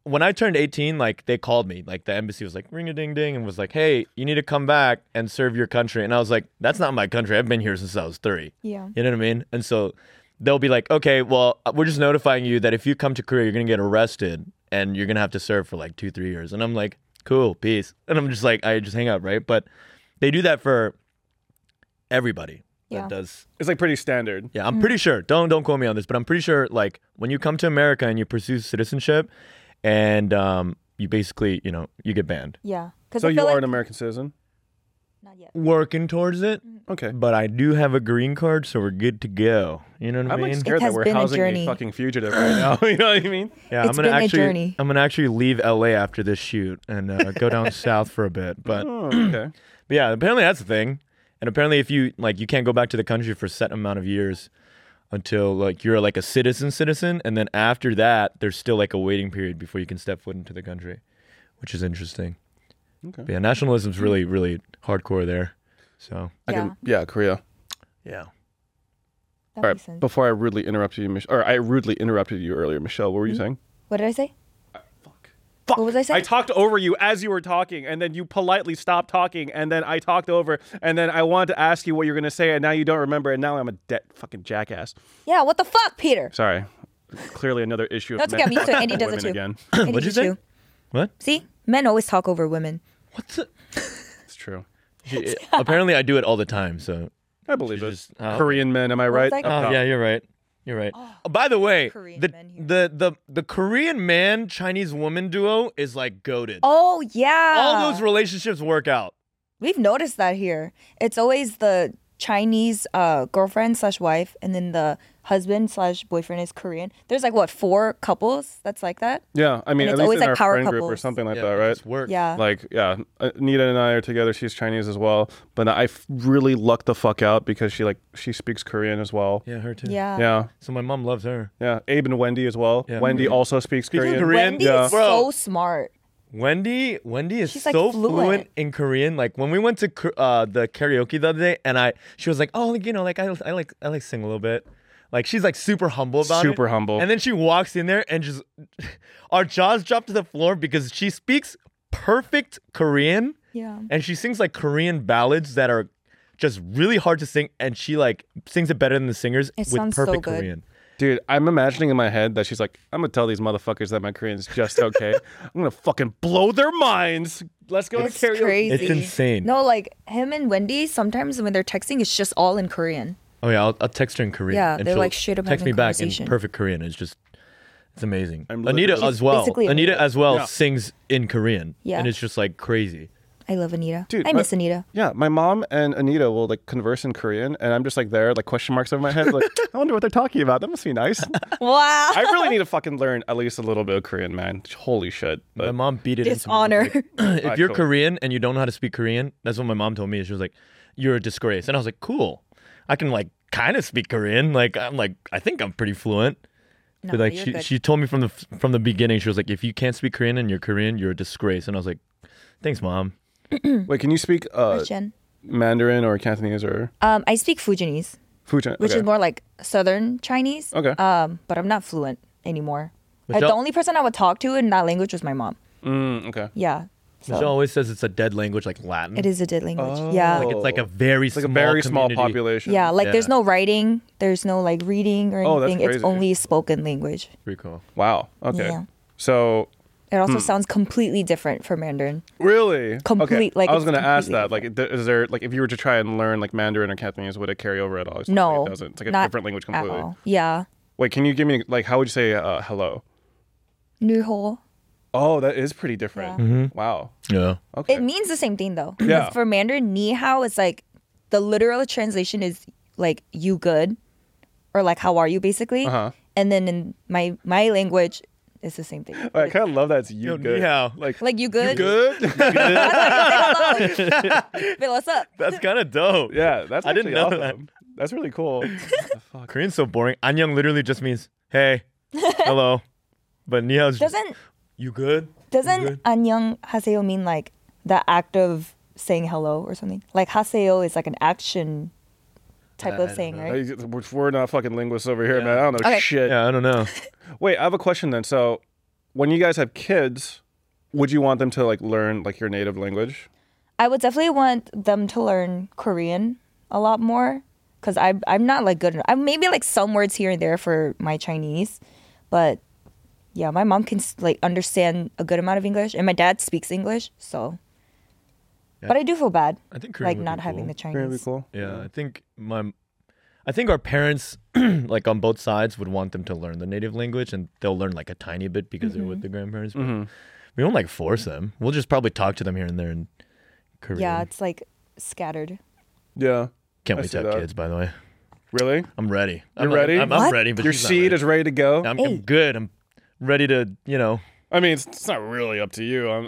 when I turned eighteen, like they called me, like the embassy was like ring a ding ding and was like, hey, you need to come back and serve your country. And I was like, that's not my country. I've been here since I was three. Yeah. You know what I mean? And so they'll be like, okay, well, we're just notifying you that if you come to Korea, you're gonna get arrested and you're gonna have to serve for like two, three years. And I'm like, cool, peace. And I'm just like, I just hang up, right? But they do that for everybody. Yeah. That does. It's like pretty standard. Yeah, I'm pretty sure. Don't don't quote me on this, but I'm pretty sure like when you come to America and you pursue citizenship, and um, you basically, you know, you get banned. Yeah. Because So I you feel are like, an American citizen? not yet. Working towards it, Okay. but I do have a green card, so we're good to go. You know what I I'm like mean? scared that has we're been a housing a, journey. fucking fugitive right now. You know what I mean? Yeah, It's I'm gonna been a actually, journey. I'm gonna actually leave L A after this shoot and uh, go down south for a bit. But, Oh, okay. but yeah, apparently that's the thing. And apparently, if you like, you can't go back to the country for a set amount of years until like you're like a citizen citizen, and then after that, there's still like a waiting period before you can step foot into the country, which is interesting. Okay. But yeah, nationalism's really, really hardcore there. So I Yeah. can, yeah, Korea. yeah. That All right. makes sense. Before I rudely interrupted you, Mich- or I rudely interrupted you earlier, Michelle. What were you saying? What did I say? Fuck. What was I I saying? talked over you as you were talking, and then you politely stopped talking, and then I talked over, and then I wanted to ask you what you're gonna say, and now you don't remember, and now I'm a dead fucking jackass. Yeah, what the fuck, Peter? Sorry. Clearly another issue of That's men okay, me too. Andy does women it too. again. Andy What'd you does say? too. What? See? Men always talk over women. What's it? It's true. Apparently, I do it all the time. So I believe it. just- oh. Korean men, am I right? was that? Up Oh top. yeah, you're right. You're right. Oh, by the way, Korean the, men here. the the the Korean man Chinese woman duo is like goated. Oh, yeah. All those relationships work out. We've noticed that here. It's always the Chinese uh, girlfriend slash wife, and then the husband slash boyfriend is Korean. There's like, what, four couples that's like that? Yeah, I mean, And at it's least always in like our power friend group or couples. something like Yeah, that, it right? just works. Yeah. Like, yeah, Anita and I are together. She's Chinese as well, but I f- really lucked the fuck out because she like she speaks Korean as well. Yeah, her too. yeah. Yeah, So my mom loves her. yeah. Abe and Wendy as well. Yeah. Wendy also speaks Speaking of Korean. Korean, Wendy yeah. is Bro. so smart. Wendy, Wendy is She's, like, so fluent. fluent. in Korean. Like when we went to K- uh, the karaoke the other day, and I, she was like, "Oh, like, you know, like I, I like, I like sing a little bit." Like she's like super humble about it. Super humble. And then she walks in there and just, our jaws drop to the floor because she speaks perfect Korean, Yeah. and she sings like Korean ballads that are just really hard to sing, and she like sings it better than the singers It with sounds so perfect good. Korean. Dude, I'm imagining in my head that she's like, I'm gonna tell these motherfuckers that my Korean's just okay. I'm gonna fucking blow their minds. Let's go It's to karaoke. crazy. It's insane. No, like him and Wendy, sometimes when they're texting, it's just all in Korean. Oh yeah, I'll, I'll text her in Korean. Yeah, and they're, she'll like, straight up text having me back in conversation. perfect Korean. It's just, it's amazing. I'm Anita literally- as well. Basically Anita amazing. as well Yeah. sings in Korean. Yeah. and it's just like crazy. I love Anita. Dude, I my- miss Anita. Yeah, my mom and Anita will like converse in Korean, and I'm just like there, like question marks over my head. Like, I wonder what they're talking about. That must be nice. Wow. I really need to fucking learn at least a little bit of Korean, man. Holy shit. My But mom beat it into me. Dishonor. Like, if Alright, you're cool. Korean and you don't know how to speak Korean, that's what my mom told me. She was like, "You're a disgrace," and I was like, "Cool, I can like kind of speak Korean. Like I'm like I think I'm pretty fluent." No, but like you're she, good. she told me from the from the beginning, she was like, "If you can't speak Korean and you're Korean, you're a disgrace." And I was like, "Thanks, mom." wait, can you speak uh, Christian. Mandarin or Cantonese or Um, I speak Fujianese, Fujian? which okay. is more like Southern Chinese. Okay. Um, but I'm not fluent anymore. Uh, Michelle- the only person I would talk to in that language was my mom. Mm, okay. Yeah. So Michelle always says it's a dead language, like Latin. it is a dead language. Oh. Yeah. Like it's like a very It's like small a very small community. population. Yeah, like there's Yeah. no writing, there's no like reading or Oh, that's anything. It's crazy. only spoken language. Pretty cool. Wow. Okay. Yeah. So It Hmm. also sounds completely different from Mandarin. really, Complete- Okay. like, I was it's gonna ask completely that. Like, th- is there like if you were to try and learn like Mandarin or Cantonese, would it carry over at all? It's not No, like it doesn't. It's like a not different language At completely. all. Yeah. Wait, can you give me like how would you say uh, hello? Nuho. Oh, that is pretty different. Yeah. Wow. Yeah. Okay. It means the same thing though. Yeah. 'Cause for Mandarin, ni hao is like the literal translation is like you good or like how are you basically. Uh-huh. And then in my my language it's the same thing. I kind of love that it's you Yo, good. ni hao. Like, Like you good? good? Wait, what's up? That's kind of dope. yeah, that's I didn't actually know that. awesome. That's really cool. The fuck? Korean's so boring. Annyeong literally just means hey, hello, but ni hao's just, Doesn't you good? doesn't good. 안녕 하세요 mean like the act of saying hello or something? Like 하세요 is like an action type I of don't saying, know. right? Hey, We're we're not fucking linguists over here, Yeah. man. I don't know Okay. shit. Yeah, I don't know. Wait, I have a question then. So, when you guys have kids, would you want them to like learn like your native language? I would definitely want them to learn Korean a lot more because I'm I'm not like good enough. I'm maybe like some words here and there for my Chinese, but yeah, my mom can like understand a good amount of English, and my dad speaks English, so. Yeah. But I do feel bad, I think Korean like would be not having cool. the Chinese. Very cool. Yeah, I think my, I think our parents, like on both sides, would want them to learn the native language, and they'll learn like a tiny bit because they're with the grandparents. But Mm-hmm. we won't like force them. We'll just probably talk to them here and there in Korean. Yeah, it's like scattered. Yeah. Can't I wait see to have that. kids. By the way, I'm I'm ready. You're I'm, ready? I'm, I'm What? ready. But Your she's not seed ready. is ready to go. I'm, Hey. I'm good. I'm ready to, you know. I mean, it's, it's not really up to you. I'm,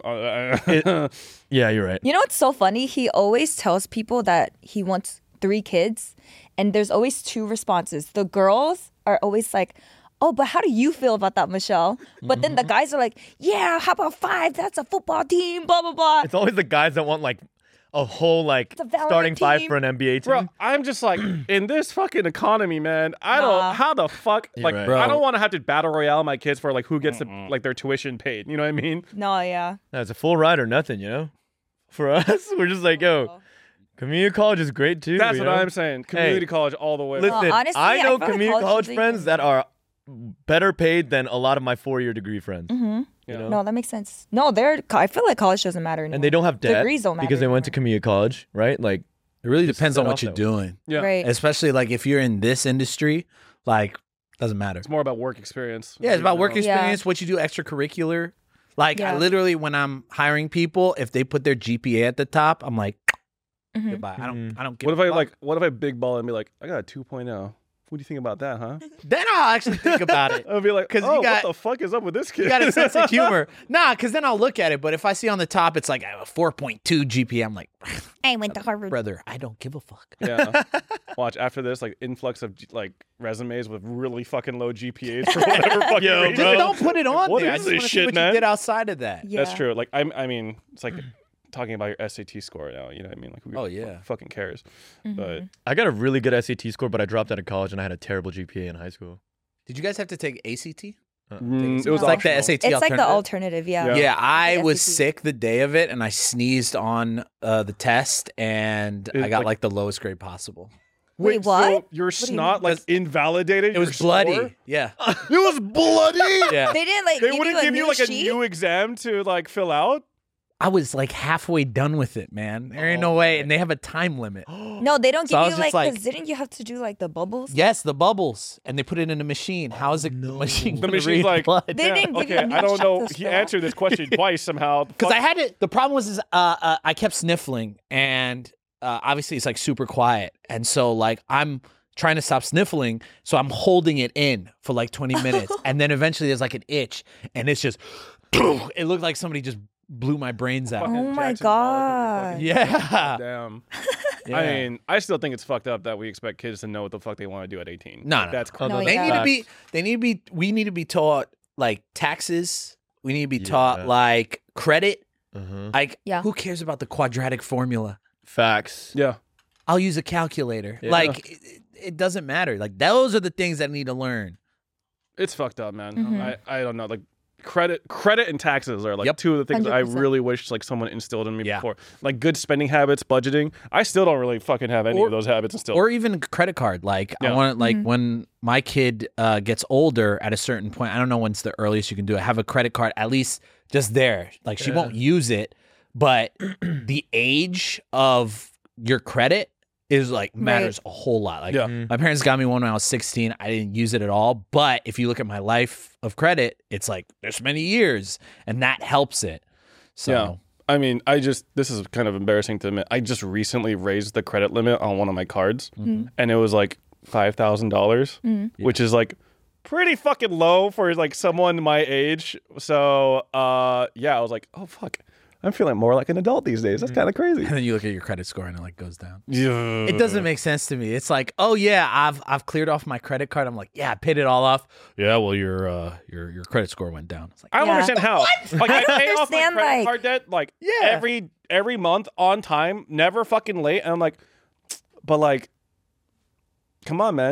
I, Yeah, you're right. You know what's so funny? He always tells people that he wants three kids, and there's always two responses. The girls are always like, "Oh, but how do you feel about that, Michelle?" But then the guys are like, "Yeah, how about five? That's a football team." Blah blah blah. It's always the guys that want like a whole like It's a Valorant starting five team. for an N B A team. bro, I'm just like in this fucking economy, man. I Nah. don't. How the fuck? You're Like, right. Bro. I don't want to have to battle royale my kids for like who gets the, like their tuition paid. You know what I mean? No, yeah. No, it's a full ride or nothing, you know. For us, we're just like, yo, community college is great too. That's you what know? I'm saying. Community college all the way. Listen, Well, honestly, I I know feel like community college college is friends easy. that are better paid than a lot of my four-year degree friends. Mm-hmm. You know? No, that makes sense. No, they're. I feel like college doesn't matter anymore. And they don't have debt Degrees don't matter because they went to anymore. community college, right? Like, It really Just depends set on off what you're that way. doing. Yeah. Right. Especially like if you're in this industry, like doesn't matter. It's more about work experience. Yeah, it's about work You know? Yeah. experience, what you do extracurricular. Like I Yeah. literally when I'm hiring people, if they put their G P A at the top, I'm like, Mhm. goodbye. I don't I don't give What if a I fuck. like? What if I big ball and be like, I got a two oh. What do you think about that, huh? Then I'll actually think about it. I'll be like, 'Cause you oh, got- what the fuck is up with this kid? You got a sense of humor. Nah, because then I'll look at it. But if I see on the top it's like I have a four point two G P A, I'm like, I went to Harvard. brother, I don't give a fuck. Yeah. Watch after this, like influx of like resumes with really fucking low G P As for whatever fucking Yo, reason. Just bro. don't put it on What there. I is just this want to see shit, what man? you did outside of that. Yeah. That's true. Like I'm, I mean, it's like talking about your S A T score now. You know what I mean? Like, who Oh, yeah. fucking cares? But I got a really good S A T score, but I dropped out of college and I had a terrible G P A in high school. Did you guys have to take A C T? mm, it It's was like the optional. S A T It's like the alternative? alternative. Yeah. Yeah. Yeah, I The was S A T. sick the day of it, and I sneezed on uh, the test, and It- I got like- like, the lowest grade possible. Wait, So what? your do you snot mean? like invalidated. It was your bloody. score? Yeah, It was bloody. yeah. They didn't like. They give wouldn't you a give you new like a sheet? new exam to like fill out. I was like halfway done with it, man. There ain't no way, and they have a time limit. No, they don't So I give was you just like. like- Because didn't you have to do like the bubbles? Yes, the bubbles, and they put it in a machine. How is it the machine? The gonna machine's read like, blood? They didn't give you okay, a new I don't sheet know. to He fill out. answered this question twice somehow. Because I had it. The problem was is uh, uh, I kept sniffling, and uh, obviously it's like super quiet, and so like I'm trying to stop sniffling, so I'm holding it in for like twenty minutes, and then eventually there's like an itch, and it's just it looked like somebody just blew my brains out. Fucking Oh my Jackson Pollock God. with the Yeah. fucking- Damn. Yeah. I mean, I still think it's fucked up that we expect kids to know what the fuck they want to do at eighteen. No, Like, no, that's no. crazy. No, They yeah. need to be. They need to be. We need to be taught like taxes. We need to be Yeah. taught like credit. Uh-huh. Like, Yeah. who cares about the quadratic formula? Facts. Yeah. I'll use a calculator. Yeah. Like, it, it doesn't matter. Like, those are the things that I need to learn. It's fucked up, man. Mhm. I, I don't know. Like credit credit and taxes are like Yep. two of the things that I one hundred percent. really wish like someone instilled in me Yeah. before. Like good spending habits, budgeting. I still don't really fucking have any Or- of those habits instilled. Or even credit card. Like, I Yeah. want like when my kid uh, gets older at a certain point, I don't know when's the earliest you can do it. Have a credit card at least just there. Like, she Yeah. won't use it, but the age of your credit is like matters a whole lot. Like, Yeah. Mhm. my parents got me one when I was sixteen. I didn't use it at all. But if you look at my life of credit, it's like this many years, and that helps it. So, Yeah. I mean, I just this is kind of embarrassing to admit. I just recently raised the credit limit on one of my cards, Mm-hmm. and it was like five thousand dollars, which is like pretty fucking low for like someone my age. So, uh, yeah, I was like, oh fuck, I'm feeling more like an adult these days. That's kind of crazy. and then you look at your credit score and it like goes down. Yeah. It doesn't make sense to me. It's like, oh yeah, I've I've cleared off my credit card. I'm like, yeah, I paid it all off. Yeah, well your uh your your credit score went down. It's like, I don't Yeah. understand how. Like I pay off my understand, credit like- card debt like Yeah. every every month on time, never fucking late. And I'm like, but like, come on, man.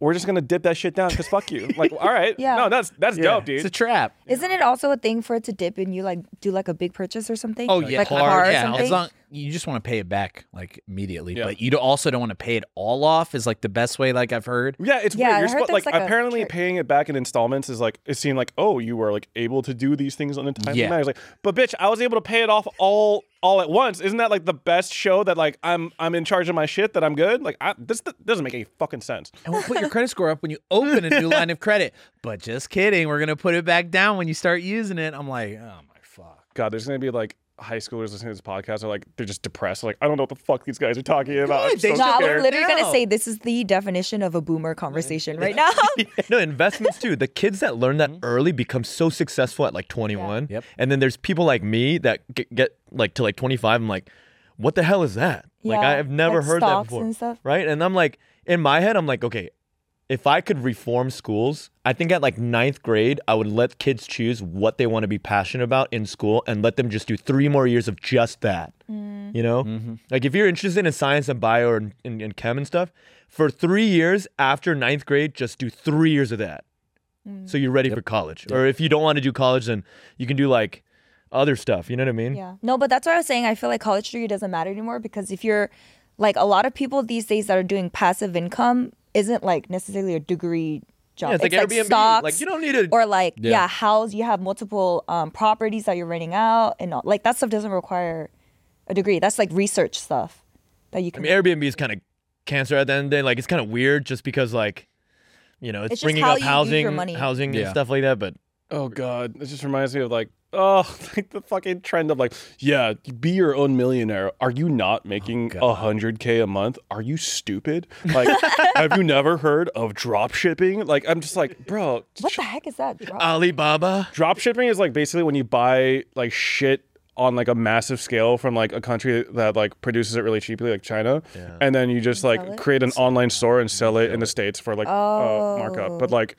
we're just gonna dip that shit down because fuck you. Like, all right, Yeah. no, that's that's Yeah. dope, dude. It's a trap. Isn't it also a thing for it to dip and you like do like a big purchase or something? Oh yeah, like a car or yeah. something. As long, you just want to pay it back like immediately, Yeah. but you do- also don't want to pay it all off. Is like the best way. Like I've heard. Yeah, it's Yeah, I weird. You're heard supposed, like, there's, like, a apparently trick. paying it back in installments is like it seemed like, oh, you were like able to do these things on a timely Yeah. manner. It's like, but bitch, I was able to pay it off all all at once. Isn't that like the best show that like I'm I'm in charge of my shit, that I'm good? Like I, this th- doesn't make any fucking sense. And we'll put your credit score up when you open a new line of credit. But just kidding, we're gonna put it back down when you start using it. I'm like, oh my fuck. God, there's gonna be like high schoolers listening to this podcast are like they're just depressed. Like I don't know what the fuck these guys are talking about. I'm they so No, I scared. was literally now. gonna say this is the definition of a boomer conversation right now. No, investments too. The kids that learn that early become so successful at like twenty-one. Yep. And then there's people like me that get, get like to like twenty-five. I'm like, what the hell is that? Like Yeah, I've never like heard that stocks before. and stuff. Right? And I'm like, in my head, I'm like, okay, if I could reform schools, I think at like ninth grade, I would let kids choose what they want to be passionate about in school and let them just do three more years of just that. Mm. You know? Mm-hmm. Like if you're interested in science and bio and, and, and chem and stuff, for three years after ninth grade, just do three years of that. Mm. So you're ready for college. Or if you don't want to do college, then you can do like other stuff. You know what I mean? Yeah. No, but that's what I was saying. I feel like college degree doesn't matter anymore because if you're like a lot of people these days that are doing passive income isn't like necessarily a degree job. Yeah, it's like Airbnb. stocks Like, you don't need to- or like Yeah. yeah. house. You have multiple um, properties that you're renting out and all, like that stuff doesn't require a degree. That's like research stuff that you I can. mean, Airbnb is kind of cancer at the end of the day. Like it's kind of weird just because like, you know, it's, It's just bringing how up you use housing, your money. housing Yeah. and stuff like that. But Oh God, it just reminds me of like, oh, like the fucking trend of like, yeah, be your own millionaire. Are you not making a hundred k a month? Are you stupid? Like, have you never heard of drop shipping? Like, I'm just like, bro, what the heck is that? Drop? Alibaba. drop shipping is like basically when you buy like shit on like a massive scale from like a country that like produces it really cheaply, like China, and then you just sell like it? create an online store and sell it in the States for like Oh. uh, markup. But like,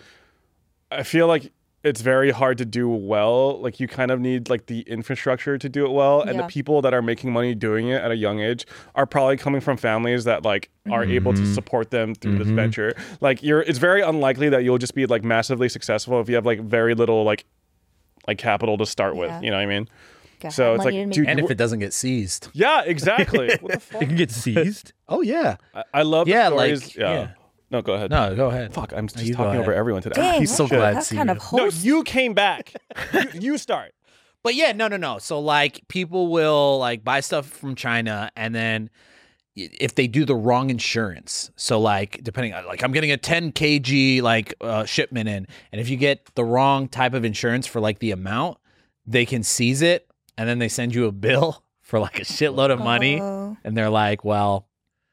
I feel like it's very hard to do well. Like you kind of need like the infrastructure to do it well, and the Yeah. people that are making money doing it at a young age are probably coming from families that like are able to support them through this venture. Like you're, it's very unlikely that you'll just be like massively successful if you have like very little like like capital to start with. Yeah. You know what I mean? Gotta So have it's money like, to make dude, And you- if it doesn't get seized. yeah, exactly. What the fuck? It can get seized. Oh yeah. I, I love Yeah, the stories. like, yeah. yeah. No, go ahead. No, go ahead. Fuck, I'm just you go talking over ahead. everyone today. Dang, He's so what- glad to what see kind you. of No, host? you came back. you, you start. But yeah, no, no, no. So like people will like buy stuff from China and then y- if they do the wrong insurance. So like depending on like I'm getting a ten kilogram like uh, shipment in and if you get the wrong type of insurance for like the amount, they can seize it and then they send you a bill for like a shitload of money Oh. and they're like, "Well,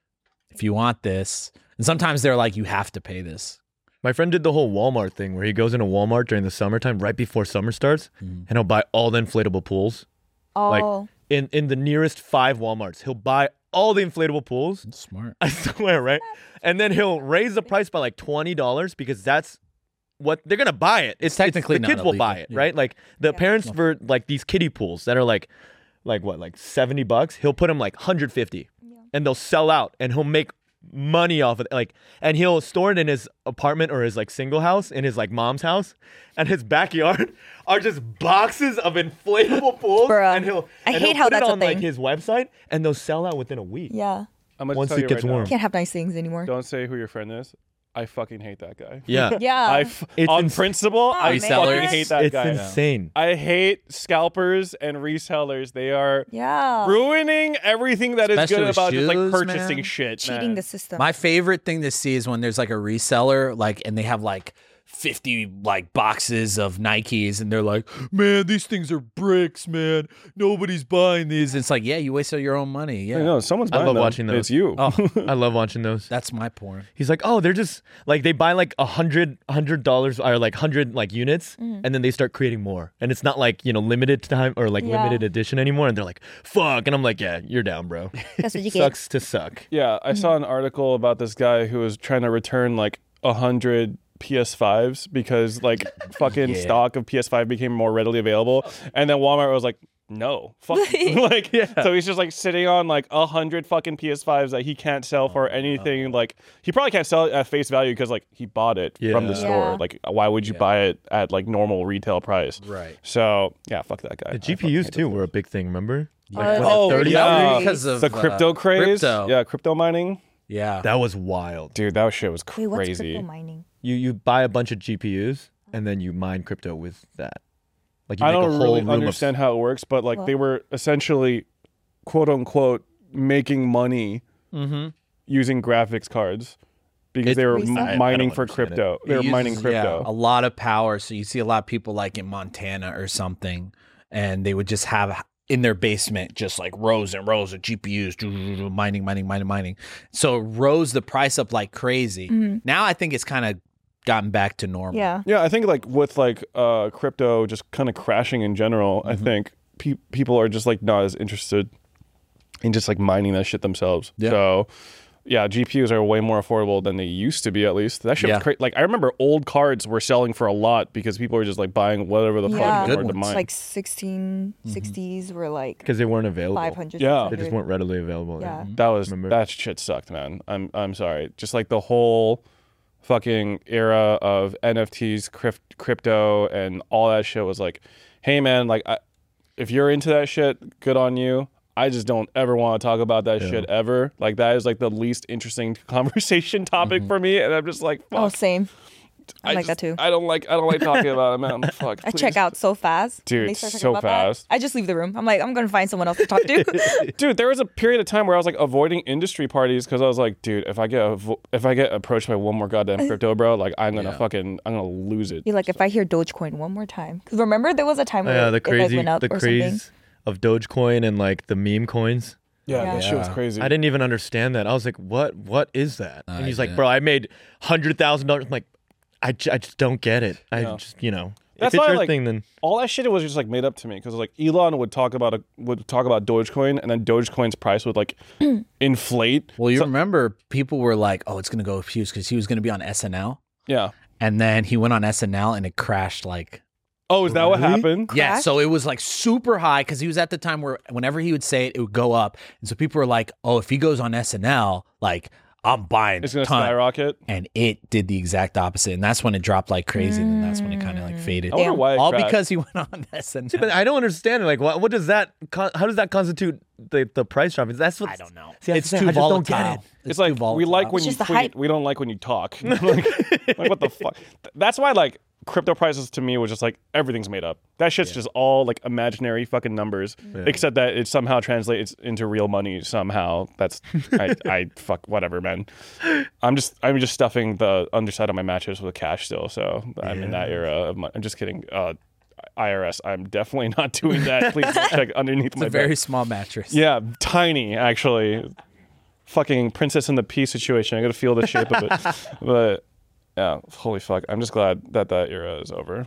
if you want this." And sometimes they're like, "You have to pay this." My friend did the whole Walmart thing where he goes into Walmart during the summertime, right before summer starts, and he'll buy all the inflatable pools. Oh. Like in, in the nearest five Walmarts, he'll buy all the inflatable pools. Smart. I swear, right? And then he'll raise the price by like twenty dollars because that's what they're gonna buy it. It's technically it's, the not kids will illegal, buy it, yeah. right? Like the parents for like these kiddie pools that are like, like what, like seventy bucks. He'll put them like one hundred fifty, and they'll sell out, and he'll make money off of it. Like, and he'll store it in his apartment or his like single house in his like mom's house, and his backyard are just boxes of inflatable pools. Bruh. And he'll I and hate he'll how put that's it a on like thing. his website, and they'll sell out within a week. Yeah. I'm gonna Once tell it you gets right now, warm. Can't have nice things anymore. Don't say who your friend is. I fucking hate that guy. Yeah, Yeah. I f- It's on ins- principle, I man. fucking hate that it's guy. insane. I hate scalpers and resellers. They are yeah. ruining everything that is Especially good with about just like shoes, purchasing man. shit. Cheating man. the system. My favorite thing to see is when there's like a reseller, like, and they have like fifty like boxes of Nikes, and they're like, "Man, these things are bricks, man. Nobody's buying these." It's like, yeah, you wasted your own money. Yeah, I know someone's I buying love them. watching those. It's you. Oh, I love watching those. that's my porn. He's like, oh, they're just like they buy like a hundred hundred dollars or like hundred like units, and then they start creating more, and it's not like you know limited time or like Yeah. limited edition anymore, and they're like, fuck, and I'm like, yeah, you're down, bro. That's what you get. Sucks to suck. Yeah, I saw an article about this guy who was trying to return like a hundred P S fives because like fucking Yeah. stock of P S five became more readily available, and then Walmart was like, no, fuck you. Like, so he's just like sitting on like a hundred fucking P S fives that he can't sell for anything. Like, he probably can't sell it at face value because like he bought it from the Yeah. store. Yeah. Like, why would you Yeah. buy it at like normal retail price? Right. So yeah, fuck that guy. The I G P fucking Us hate too those were a things. big thing. Remember? Yeah. Like, Oh, was it Oh, thirty yeah. dollars? Because of the crypto uh, craze. crypto. Yeah, crypto mining. Yeah. That was wild. Dude, that shit was Wait, what's crazy. crypto mining? You you buy a bunch of G P Us and then you mine crypto with that. Like you I make don't a whole really room understand how it works, but like What? they were essentially, quote unquote, making money Mm-hmm. using graphics cards because It- they were Reset? m- I- I mining don't for understand crypto. it. They were It mining uses, crypto. Yeah, a lot of power. So you see a lot of people like in Montana or something, and they would just have in their basement just like rows and rows of G P Us mining, mining, mining, mining. So it rose the price up like crazy. Mhm. Now I think it's kind of gotten back to normal. Yeah. Yeah, I think like with like uh crypto just kind of crashing in general, I think pe- people are just like not as interested in just like mining that shit themselves. Yeah. So yeah, G P Us are way more affordable than they used to be. At least that shit Yeah. was crazy. Like I remember old cards were selling for a lot because people were just like buying whatever the Yeah. fuck Good they wanted to ones. mine. Like sixteen sixties were like because they weren't available. five hundred. Yeah. They just weren't readily available. Yeah. That was Remember? that shit sucked, man. I'm I'm sorry. Just like the whole fucking era of N F Ts, crypt, crypto, and all that shit was like, hey man, like I, if you're into that shit, good on you. I just don't ever want to talk about that Yeah. shit ever. Like that is like the least interesting conversation topic for me, and I'm just like, fuck. Oh, same. I, I like that just- too. I don't like I don't like talking about it, man. Fuck. I please. check out so fast. Dude, When they start talking so about that, fast. I just leave the room. I'm like, I'm gonna find someone else to talk to. Dude, there was a period of time where I was like avoiding industry parties because I was like, dude, if I get avo- if I get approached by one more goddamn crypto, bro, like I'm gonna Yeah. fucking I'm gonna lose it. You're like, if I hear Dogecoin one more time, because remember there was a time Oh, where yeah, the it crazy, like went up the or something. craze of Dogecoin and like the meme coins. Yeah, Yeah. that shit was Yeah. crazy. I didn't even understand that. I was like, what? What is that? I And he's like, didn't. bro, I made hundred thousand dollars. I'm like, I, j- I just don't get it. I Yeah. just, you know, That's if it's why, your like, thing, then All that shit was just like made up to me because like Elon would talk about a would talk about Dogecoin and then Dogecoin's price would like inflate. Well, you So- remember people were like, "Oh, it's gonna go huge" because he was gonna be on S N L, Yeah. and then he went on S N L and it crashed like. Oh, is that what Really? happened? Yeah, Crashed? so it was like super high because he was at the time where whenever he would say it, it would go up, and so people were like, "Oh, if he goes on S N L, like I'm buying It's a gonna ton." skyrocket. And it did the exact opposite, and that's when it dropped like crazy, and then that's when it kind of like faded. I wonder Damn. why. It All crashed. because he went on S N L. but I don't understand it. Like, what, what does that? Con- how does that constitute the, the price drop? That's what I don't know. See, I it's just- too I just don't volatile. get it. It's, too like we volatile. like when It's you just the tweet. hype. We don't like when you talk. like, like, what the fuck? That's why like crypto prices to me was just like everything's made up. That shit's just all like imaginary fucking numbers, except that it somehow translates into real money somehow. That's I, I fuck whatever, man. I'm just I'm just stuffing the underside of my mattress with cash still. So I'm in that era of my. I'm just kidding. Uh, I R S. I'm definitely not doing that. Please don't check underneath It's my a very bed. small mattress. Yeah, tiny actually. Fucking Princess and the Pea situation. I gotta feel the shape of it. But yeah, holy fuck. I'm just glad that that era is over.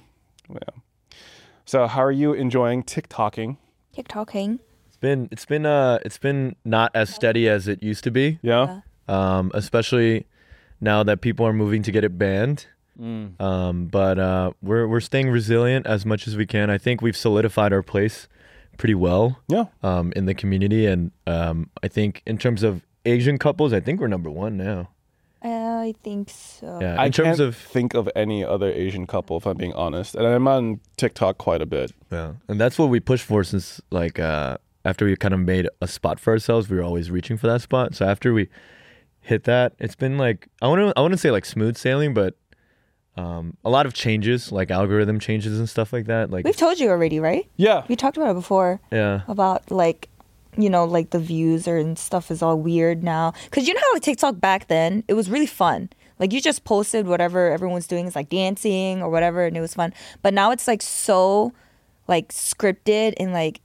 Yeah. So how are you enjoying TikToking? TikToking. It's been it's been uh it's been not as steady as it used to be. Yeah. Um, especially now that people are moving to get it banned. Um, but uh, we're we're staying resilient as much as we can. I think we've solidified our place pretty well. Yeah. Um, in the community, and um, I think in terms of Asian couples, I think we're number one now. Uh, I think so. Yeah. I in terms can't of think of any other Asian couple if I'm being honest. And I'm on TikTok quite a bit. yeah, and that's what we pushed for since like uh, after we kind of made a spot for ourselves, we were always reaching for that spot. So after we hit that, it's been like I want to I want to say like smooth sailing, but um, a lot of changes, like algorithm changes and stuff like that. Like We've told you already, right? Yeah. We talked about it before yeah, about like, you know, like the views or and stuff is all weird now. Cause you know how like TikTok back then, it was really fun. Like you just posted whatever everyone's doing is like dancing or whatever, and it was fun. But now it's like so, like scripted and like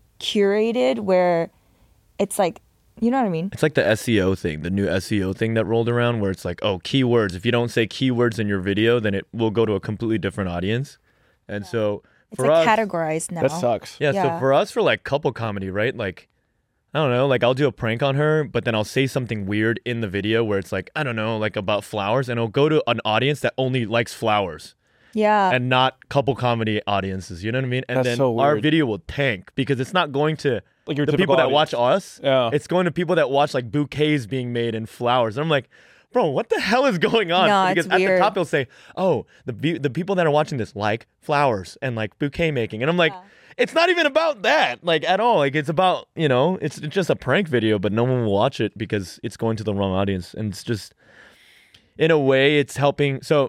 curated where it's like, you know what I mean? it's like the S E O thing, the new S E O thing that rolled around, where it's like, oh, keywords. If you don't say keywords in your video, then it will go to a completely different audience. And so It's for like us, categorized now. That sucks. yeah, Yeah. So for us, for like couple comedy, right? Like, I don't know, like I'll do a prank on her, but then I'll say something weird in the video where it's like, I don't know, like about flowers, and it'll go to an audience that only likes flowers. Yeah. and not couple comedy audiences. You know what I mean? And That's then so our weird. video will tank because it's not going to Like your the typical people that watch audience. us. Yeah. It's going to people that watch like bouquets being made and flowers. And I'm like, bro, what the hell is going on? No, it's because at weird. the top it'll say, oh, the be- the people that are watching this like flowers and like bouquet making. And I'm like, Yeah. it's not even about that, like at all. Like it's about, you know, it's it's just a prank video, but no one will watch it because it's going to the wrong audience. And it's just, in a way, it's helping. So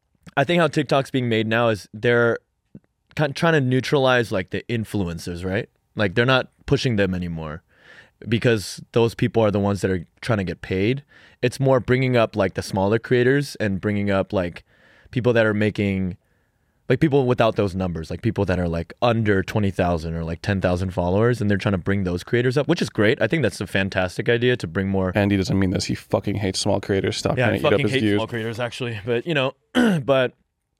I think how TikTok's being made now is they're kind of trying to neutralize like the influencers, right? Like they're not pushing them anymore because those people are the ones that are trying to get paid. It's more bringing up like the smaller creators and bringing up like people that are making, like people without those numbers, like people that are like under twenty thousand or like ten thousand followers, and they're trying to bring those creators up, which is great. I think that's a fantastic idea to bring more. Andy doesn't mean this. He fucking hates small creators. Stop Yeah, trying I to eat up fucking his hate views. small creators actually, but you know, but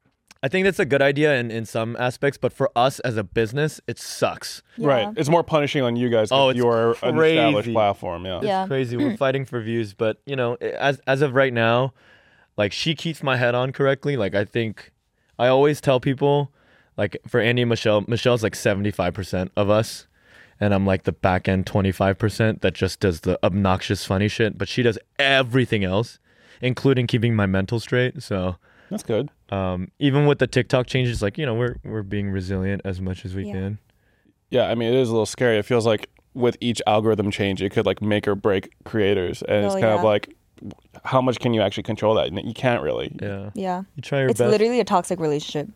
I think that's a good idea in, in some aspects, but for us as a business, it sucks. Yeah. Right. It's more punishing on you guys. Oh, if it's you're an established crazy. platform. Yeah. Yeah. It's crazy. We're fighting for views, but you know, as as of right now, like she keeps my head on correctly. Like I think I always tell people, like for Andy and Michelle, Michelle's like seventy-five percent of us, and I'm like the back end twenty-five percent that just does the obnoxious funny shit, but she does everything else, including keeping my mental straight. So That's good. um, even with the TikTok changes, like, you know, we're we're being resilient as much as we Yeah. can. Yeah. I mean, it is a little scary. It feels like with each algorithm change, it could like make or break creators. And it's Oh, kind of yeah. like, how much can you actually control that? You can't really. Yeah. Yeah. You try your It's best. literally a toxic relationship.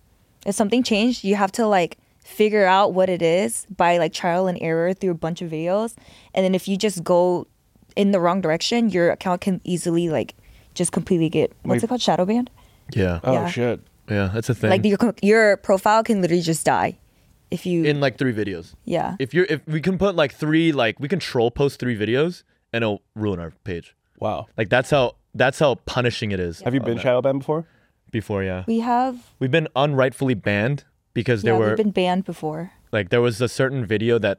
If something changed, you have to like figure out what it is by like trial and error through a bunch of videos. And then if you just go in the wrong direction, your account can easily like just completely get what's Wait. it called, shadow banned. yeah. Oh, Yeah. shit. Yeah, that's a thing. Like your your profile can literally just die if you in like three videos. yeah. If you're if we can put like three like we can troll post three videos and it'll ruin our page. Wow. Like that's how that's how punishing it is. Have you been shadow banned before? Before, yeah. We have We've been unrightfully banned because there yeah, were we've been banned before. like there was a certain video that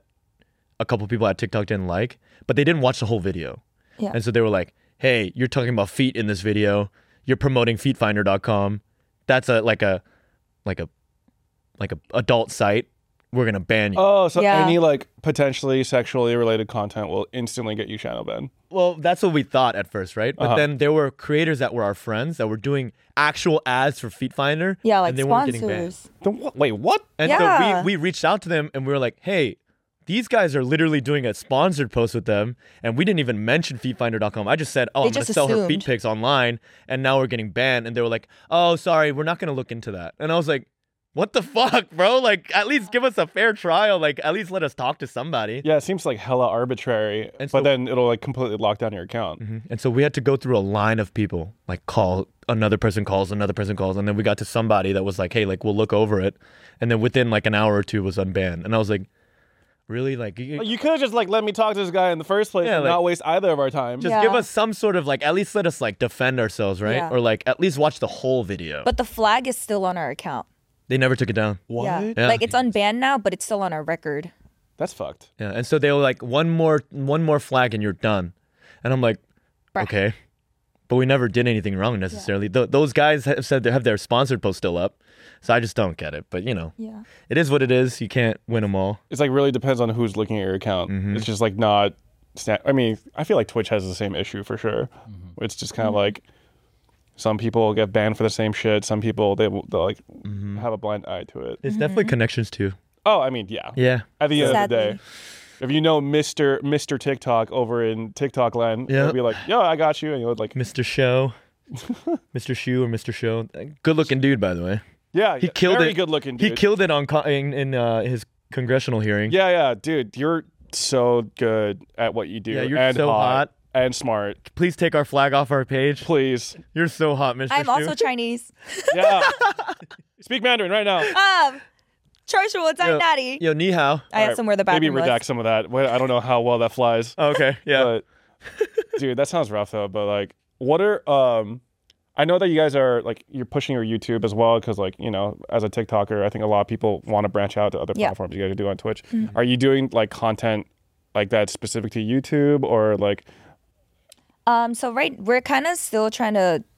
a couple people at TikTok didn't like, but they didn't watch the whole video. Yeah. And so they were like, "Hey, you're talking about feet in this video. You're promoting feet finder dot com. That's a like a like a like a adult site. We're going to ban you." Oh, so Yeah. any like potentially sexually related content will instantly get you shadow banned. Well, that's what we thought at first, right? But Uh-huh. then there were creators that were our friends that were doing actual ads for Feet Finder. Yeah, like and they weren't getting banned. sponsors. Then what? Wait, what? And Yeah. so we, we reached out to them and we were like, hey, these guys are literally doing a sponsored post with them. And we didn't even mention feet finder dot com. I just said, oh, They I'm going to just sell her feet assumed. pics online. And now we're getting banned. And they were like, oh, sorry, we're not going to look into that. And I was like, what the fuck, bro? Like, at least give us a fair trial. Like, at least let us talk to somebody. Yeah, it seems like hella arbitrary, And but so- then it'll like completely lock down your account. Mhm. And so we had to go through a line of people, like call, another person calls, another person calls. And then we got to somebody that was like, hey, like, we'll look over it. And then within like an hour or two was unbanned. And I was like, really? Like, you, You could have just like let me talk to this guy in the first place Yeah, and like- not waste either of our time. just Yeah. give us some sort of like, at least let us like defend ourselves, right? Yeah. Or like at least watch the whole video. But the flag is still on our account. They never took it down. What? Yeah. Yeah. Like it's unbanned now, but it's still on our record. That's fucked. Yeah. And so they were like, one more, one more flag and you're done. And I'm like, Bruh. okay. But we never did anything wrong necessarily. Th- those guys have said they have their sponsored post still up. So I just don't get it. But you know, Yeah. it is what it is. You can't win them all. It's like really depends on who's looking at your account. Mm-hmm. It's just like not. Sta- I mean, I feel like Twitch has the same issue for sure. Mm-hmm. It's just kind of like some people get banned for the same shit. Some people they will they'll like Mm-hmm. have a blind eye to it. It's definitely connections too. Oh, I mean, yeah. Yeah. At the end Sadly. of the day, if you know Mister Mister TikTok over in TikTok land, Yeah. he'll be like, "Yo, I got you," and you'll like, Mister Show. Mister Shoe or Mister Show. Good looking dude, by the way. "Yeah, He killed very it. good looking." He Dude. killed it on co- in, in uh, his congressional hearing. Yeah, yeah, dude, you're so good at what you do. Yeah, you're and so hot. and smart. Please take our flag off our page. Please, You're so hot, Mister I'm Shoe. also Chinese. yeah. Speak Mandarin right now. um, charge我在 Yo, 那里? yo, ni hao. I had somewhere the Maybe bathroom redact was. some of that. Well, I don't know how well that flies. Oh, okay, yeah. But dude, that sounds rough though. But like, what are um? I know that you guys are like you're pushing your YouTube as well because like you know as a TikToker, I think a lot of people want to branch out to other Yeah. platforms. You guys do on Twitch. Are you doing like content like that specific to YouTube or like? Um, so right, we're kind of still trying to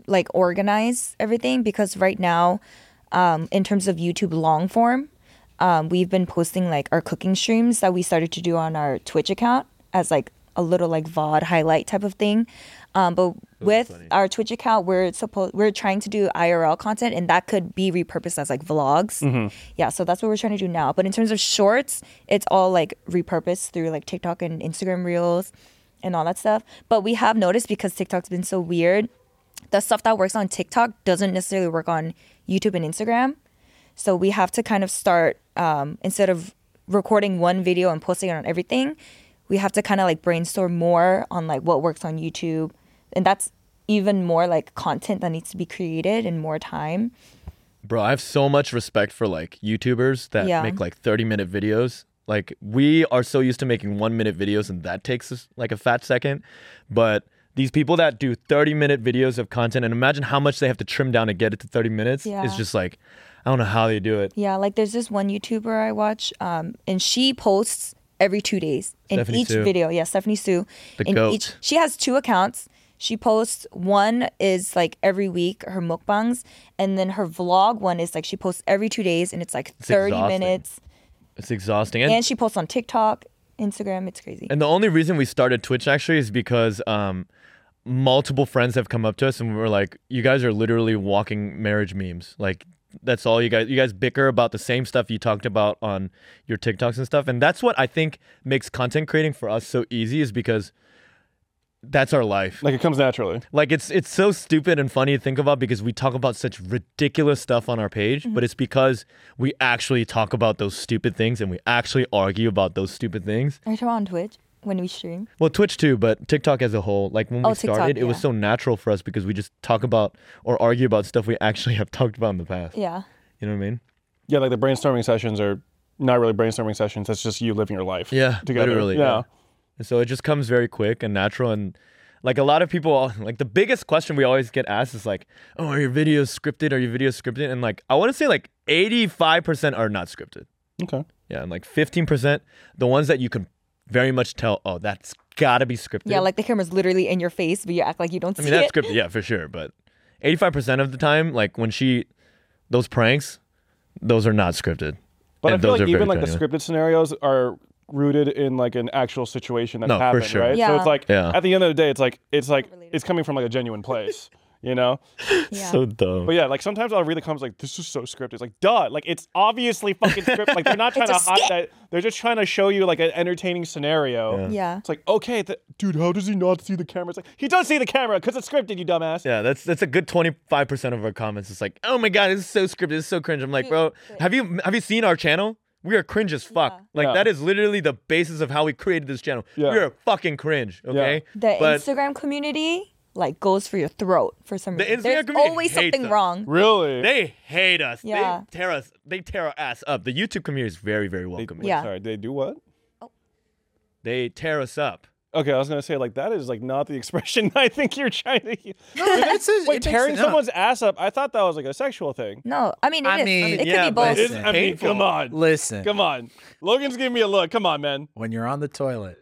like organize everything because right now, um, in terms of YouTube long form, um, we've been posting like our cooking streams that we started to do on our Twitch account as like a little like V O D highlight type of thing. Um, but with funny. our Twitch account, we're supposed we're trying to do I R L content, and that could be repurposed as like vlogs. Yeah, so that's what we're trying to do now. But in terms of shorts, it's all like repurposed through like TikTok and Instagram Reels and all that stuff. But we have noticed because TikTok's been so weird, the stuff that works on TikTok doesn't necessarily work on YouTube and Instagram. So we have to kind of start um, instead of recording one video and posting it on everything, we have to kind of like brainstorm more on like what works on YouTube. And that's even more like content that needs to be created in more time. Bro, I have so much respect for like YouTubers that Yeah. make like thirty minute videos. Like we are so used to making one minute videos and that takes us like a fat second. But these people that do thirty minute videos of content and imagine how much they have to trim down to get it to thirty minutes. Yeah. It's just like, I don't know how they do it. Yeah, like there's this one YouTuber I watch, um, and she posts every two days in Stephanie each Sue. video. Yeah, Stephanie Sue. The in goat. Each, she has two accounts. She posts one is like every week her mukbangs, and then her vlog one is like she posts every two days, and it's like It's thirty exhausting. minutes. It's exhausting. And, And she posts on TikTok, Instagram. It's crazy. and the only reason we started Twitch actually is because um, multiple friends have come up to us and we were like, you guys are literally walking marriage memes. Like, that's all you guys, you guys bicker about the same stuff you talked about on your TikToks and stuff. And that's what I think makes content creating for us so easy is because that's our life. Like it comes naturally. Like it's it's so stupid and funny to think about because we talk about such ridiculous stuff on our page, but it's because we actually talk about those stupid things and we actually argue about those stupid things. Are you talking on Twitch when we stream? Well, Twitch too, but TikTok as a whole. Like when we Oh, TikTok, started, it was yeah. so natural for us because we just talk about or argue about stuff we actually have talked about in the past. Yeah. You know what I mean? Yeah, like the brainstorming sessions are not really brainstorming sessions. That's just you living your life. Yeah, together. literally. Yeah. And so it just comes very quick and natural. And like a lot of people, like the biggest question we always get asked is like, oh, are your videos scripted? Are your videos scripted? And like, I want to say like eighty-five percent are not scripted. Okay. Yeah. And like fifteen percent, the ones that you can very much tell, oh, that's gotta be scripted. Yeah, like the camera's literally in your face, but you act like you don't I see mean, that's it. scripted. Yeah, for sure. But eighty-five percent of the time, like when she, those pranks, those are not scripted. But And I feel those like are very even like the genuine. scripted scenarios are rooted in like an actual situation that's No, for happened, sure. right? So Yeah. it's like Yeah. at the end of the day, it's like it's like Related. it's coming from like a genuine place, you know? Yeah. So dumb. But yeah, like sometimes I'll read the comments like, "This is so scripted." It's like, duh, like it's obviously fucking scripted. Like they're not trying It's to a hide skit. that. They're just trying to show you like an entertaining scenario. Yeah. Yeah. It's like, okay, th- dude, how does he not see the camera? It's like he does see the camera because it's scripted, you dumbass. Yeah, that's that's a good twenty-five percent of our comments. It's like, oh my god, this is so scripted, this is so cringe. I'm like, bro, have you have you seen our channel? We are cringe as fuck. Yeah. Like Yeah. that is literally the basis of how we created this channel. Yeah. We are fucking cringe, okay? The But Instagram community like goes for your throat for some The reason. Instagram There's community always hates something us. wrong. Really? they hate us. Yeah. They tear us. They tear our ass up. The YouTube community is very, very welcoming. Yeah. Sorry, they do what? They tear us up. Okay, I was gonna say like that is like not the expression I think you're trying to use. It's a- Wait, it makes tearing it up. someone's ass up? I thought that was like a sexual thing. No, I mean it I is. mean, it yeah, could be but both. It is, Listen, I mean, painful. come on, Listen, come on. Logan's giving me a look. Come on, man. when you're on the toilet.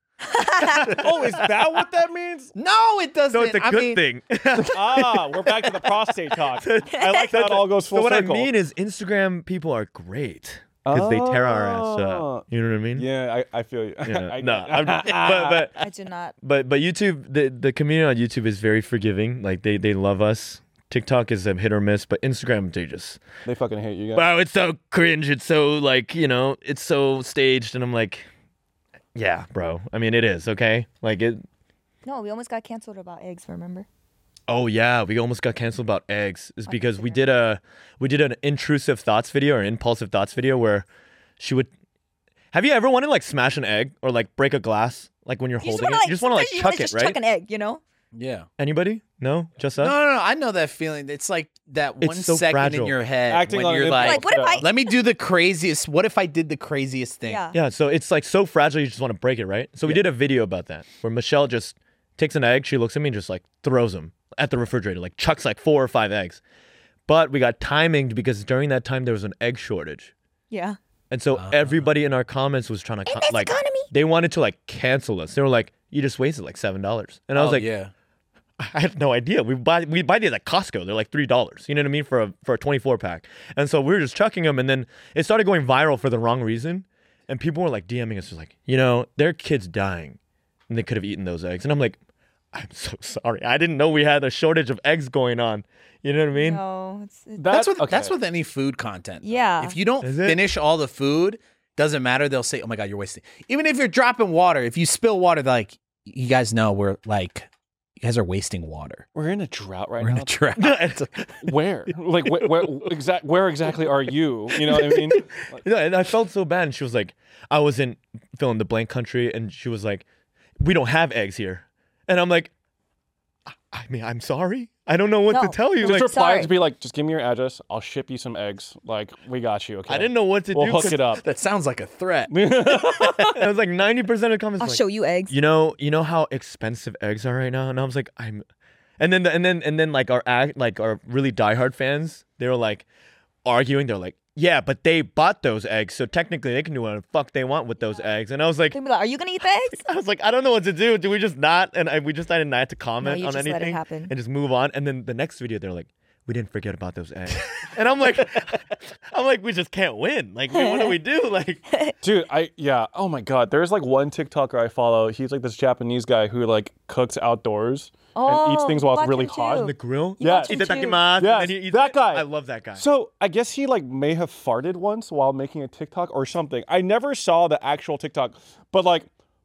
Oh, is that what that means? No, it doesn't. So it's a I good mean, thing. Ah, we're back to the prostate talk. I like how it all goes full so what circle. I mean is Instagram people are great because they tear our ass Oh. up. You know what I mean? Yeah, I, I feel you. Yeah. I, no, I'm, but but I do not. But but YouTube, the the community on YouTube is very forgiving. Like they they love us. TikTok is a hit or miss, but Instagram they just they fucking hate you guys. wow, it's so cringe. It's so like you know, it's so staged, and I'm like, yeah, bro. I mean, it is okay. Like it. No, we almost got canceled about eggs. Remember? Oh yeah, we almost got canceled about eggs. Is On because we Instagram. did a we did an intrusive thoughts video or impulsive thoughts video where she would. Have you ever wanted to like smash an egg or like break a glass like when you're You just holding wanna, it? like, you just want to like sometimes you chuck wanna it, just right? Chuck an egg, you know? yeah. Anybody? No, just No, us. no, no. I know that feeling. It's like that It's one so second fragile. in your head Acting when on you're an like, Like, what if I? let me do the craziest. What if I did the craziest thing? Yeah. Yeah, so it's like so fragile you just want to break it, right? So we did a video about that where Michelle just takes an egg, she looks at me and just like throws them at the refrigerator, like chucks like four or five eggs. But we got timinged because during that time there was an egg shortage. Yeah. And so everybody in our comments was trying to co- this like economy. they wanted to like cancel us. They were like, "You just wasted like seven dollars," and I was Oh, like, yeah. I had no idea. We buy we buy these at Costco. They're like three dollars. You know what I mean for a for a twenty-four pack. And so we were just chucking them, and then it started going viral for the wrong reason. And people were like DMing us, like, you know, there are kids dying, and they could have eaten those eggs. And I'm like, I'm so sorry. I didn't know we had a shortage of eggs going on. You know what I mean? No, it's, it's That's That- with that's okay. with any food content. Yeah. If you don't Is it? finish all the food, doesn't matter. They'll say, "Oh my god, you're wasting." Even if you're dropping water, if you spill water, they're like, you guys know we're like, you guys are wasting water. We're in a drought right We're in now. a drought. Where? Like, where, where, exact, where exactly are you? You know what I mean? Like, No, and I felt so bad. And she was like, I was in fill in the blank country, and she was like, we don't have eggs here. And I'm like, I, I mean, I'm sorry. I don't know what to No. tell you. just Like, reply sorry. to be like, just give me your address. I'll ship you some eggs. Like, we got you. Okay. I didn't know what to We'll do. hook 'cause it up. That sounds like a threat. It was like ninety percent of comments. I'll were like, show you eggs. you know, you know how expensive eggs are right now, and I was like, I'm, and then the, and then and then like our act like our really diehard fans, they were like arguing. They're like, yeah, but they bought those eggs, so technically they can do whatever the fuck they want with those eggs. And I was like, They'd be like, "Are you gonna eat the eggs?" I was like, I don't know what to do. Do we just not? And I, we just decided not to comment you on just let it anything happen. and just move on. And then the next video, they're like, we didn't forget about those eggs. And I'm like, I'm like, we just can't win. Like, what do we do? Like, Dude, I yeah. Oh my god. There's like one TikToker I follow. He's like this Japanese guy who like cooks outdoors and eats Oh, things while it's watch really him hot. too. the grill. Yeah. watch him too. Itadakimasu. Yeah, and then he eats that it. guy. I love that guy. So I guess he like may have farted once while making a TikTok or something. I never saw the actual TikTok, but like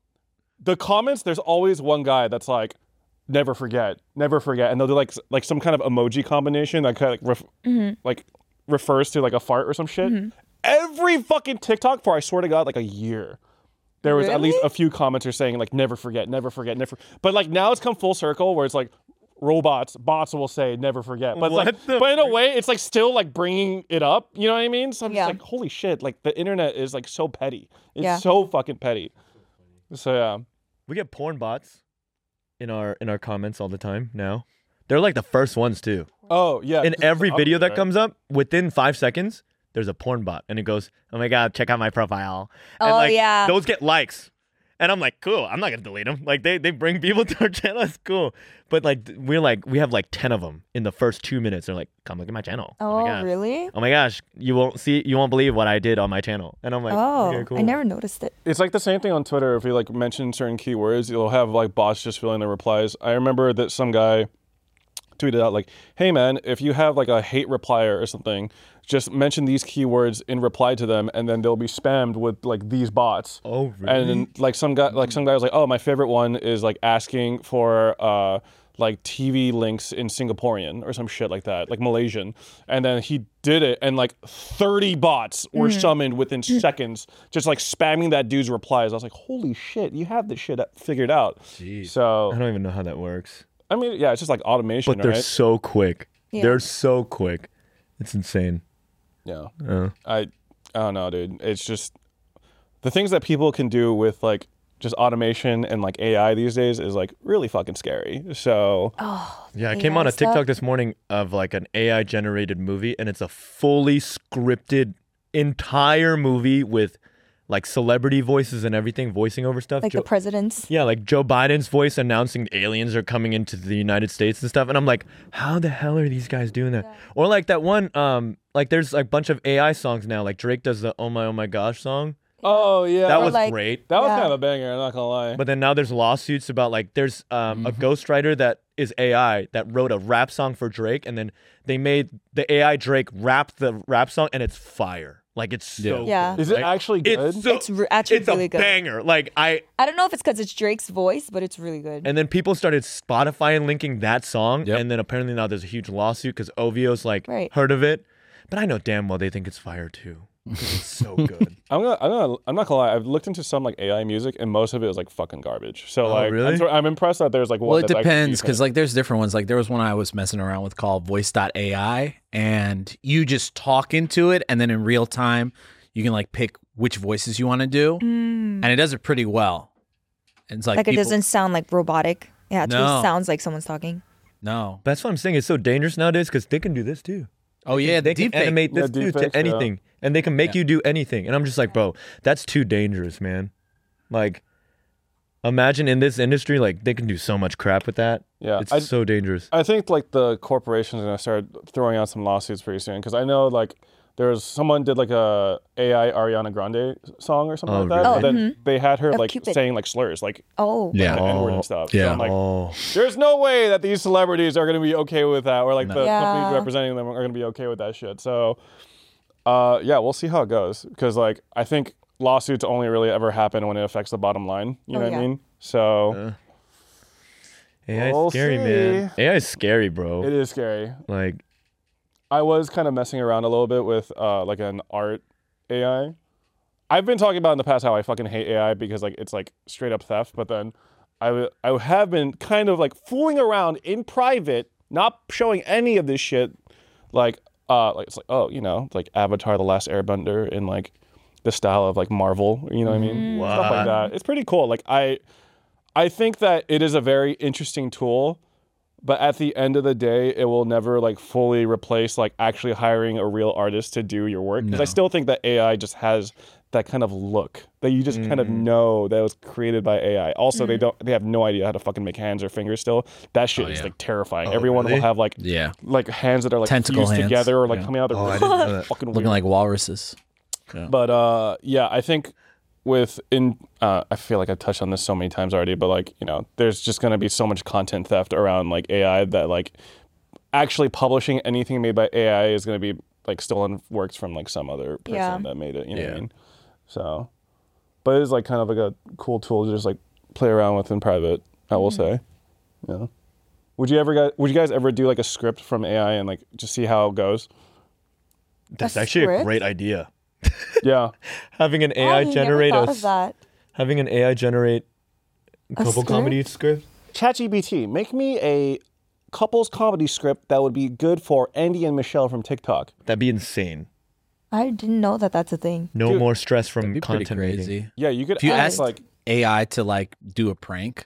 the comments, there's always one guy that's like, never forget, never forget, and they'll do like s- like some kind of emoji combination that kind of like ref- like refers to like a fart or some shit. Every fucking TikTok for I swear to God, like a year. There was at least Really? a few commenters saying like never forget, never forget, never. But like now it's come full circle where it's like robots, bots will say never forget. But it's What like, the but in a way, it's like still like bringing it up. You know what I mean? So I'm Yeah. just like, holy shit! Like the internet is like so petty. It's Yeah. so fucking petty. So yeah. we get porn bots in our in our comments all the time now. They're like the first ones too. Oh yeah. In just every up video that there. comes up, within five seconds, there's a porn bot, and it goes, "Oh my god, check out my profile." And Oh, like, yeah. those get likes, and I'm like, "Cool, I'm not gonna delete them." Like they they bring people to our channel. It's cool, but like we're like we have like ten of them in the first two minutes. They're like, "Come look at my channel." Oh, my god. really? Oh my gosh, you won't see, you won't believe what I did on my channel, and I'm like, Oh, okay, cool. I never noticed it. It's like the same thing on Twitter. If you like mention certain keywords, you'll have like bots just filling the replies. I remember that some guy tweeted out like, "Hey man, if you have like a hate replier or something, just mention these keywords in reply to them, and then they'll be spammed with like these bots." Oh, really? And then like some guy, like some guy was like, "Oh, my favorite one is like asking for uh like T V links in Singaporean or some shit like that, like Malaysian." And then he did it, and like thirty bots were summoned within seconds, just like spamming that dude's replies. I was like, "Holy shit, you have this shit figured out." Jeez. So I don't even know how that works. I mean, yeah, it's just like automation, But they're right? so quick. Yeah. They're so quick. It's insane. Yeah. Uh, I I don't know, dude. It's just the things that people can do with like just automation and like A I these days is like really fucking scary. So yeah, I came on A I a TikTok stuff? this morning of like an A I generated movie, and it's a fully scripted entire movie with like celebrity voices and everything, voicing over stuff. Like Joe- the presidents. yeah, like Joe Biden's voice announcing aliens are coming into the United States and stuff. And I'm like, how the hell are these guys doing that? Or like that one, um, like there's like a bunch of A I songs now. Like Drake does the Oh My Oh My Gosh song. oh yeah, That Or was like- great. that was Yeah. kind of a banger. I'm not gonna lie. But then now there's lawsuits about like there's um, a ghostwriter that is A I that wrote a rap song for Drake, and then they made the A I Drake rap the rap song, and it's fire. Like it's so Yeah. good. Is it Like, actually good? It's so, It's re- actually it's really a good. banger. Like I I don't know if it's because it's Drake's voice, but it's really good. and then people started Spotify linking that song, Yep. and then apparently now there's a huge lawsuit because O V O's like Right. heard of it, but I know damn well they think it's fire too. 'Cause it's so good. I'm gonna, I'm gonna, I'm not gonna lie. I've looked into some like A I music, and most of it is like fucking garbage. So like, really? I'm, sor- I'm impressed that there's like one. Well, it that's actually depends decent. because like there's different ones. Like there was one I was messing around with called Voice dot A I, and you just talk into it, and then in real time, you can like pick which voices you want to do, and it does it pretty well. And it's like, like it people- doesn't sound like robotic. Yeah, it No. just sounds like someone's talking. No. That's what I'm saying. It's so dangerous nowadays because they can do this too. Oh yeah, They the can deepfake. animate this Yeah, too deepfakes, to yeah. anything, and they can make Yeah. you do anything. And I'm just like, bro, that's too dangerous, man. Like, Imagine in this industry, like they can do so much crap with that. Yeah, It's I- so dangerous. I think like the corporations are gonna start throwing out some lawsuits pretty soon because I know like there's someone did like a A I Ariana Grande song or something Oh, like that, really? but Oh, then they had her Of like Cupid. saying like slurs, like Oh. Yeah. the N word Oh, and stuff. So yeah. I'm like, oh, there's no way that these celebrities are gonna be okay with that, or like the Yeah. companies representing them are gonna be okay with that shit. So, uh, yeah, we'll see how it goes because like I think lawsuits only really ever happen when it affects the bottom line. You Oh, know what I yeah. mean? So Uh, A I is We'll scary, man. see. A I is scary, bro. it is scary. Like, I was kind of messing around a little bit with uh, like an art A I. I've been talking about in the past how I fucking hate A I because like it's like straight up theft. But then I w- I have been kind of like fooling around in private, not showing any of this shit. Like uh, like it's like oh you know like Avatar: The Last Airbender in like the style of like Marvel. You know what I mean? Stuff like that. It's pretty cool. Like I I think that it is a very interesting tool. But at the end of the day, it will never like fully replace like actually hiring a real artist to do your work. Because I No. still think that A I just has that kind of look that you just kind of know that it was created by A I. Also, they don't they have no idea how to fucking make hands or fingers still. That shit Oh, is yeah. like terrifying. Oh, Everyone really? will have like Yeah. like hands that are like Tentacle fused hands. together or like Yeah. coming out of oh, their I didn't know that. fucking Looking weird. like walruses. But uh, yeah, I think with in uh, I feel like I've touched on this so many times already, but like you know, there's just gonna be so much content theft around like A I that like actually publishing anything made by A I is gonna be like stolen works from like some other person Yeah. that made it. You know what Yeah. I mean? So, but it is like kind of like a cool tool to just like play around with in private. I will say, yeah. Would you ever guys? Would you guys ever do like a script from A I and like just see how it goes? That's A actually a script? great idea. Yeah. Having an A I I never generate thought a of s- that. having an A I generate A couple script? comedy script. ChatGPT, make me a couples comedy script that would be good for Andy and Michelle from TikTok. That'd be insane. I didn't know that that's a thing. No Dude, more stress from That'd be pretty content crazy. reading. Yeah, you could If you ask asked like A I to like do a prank,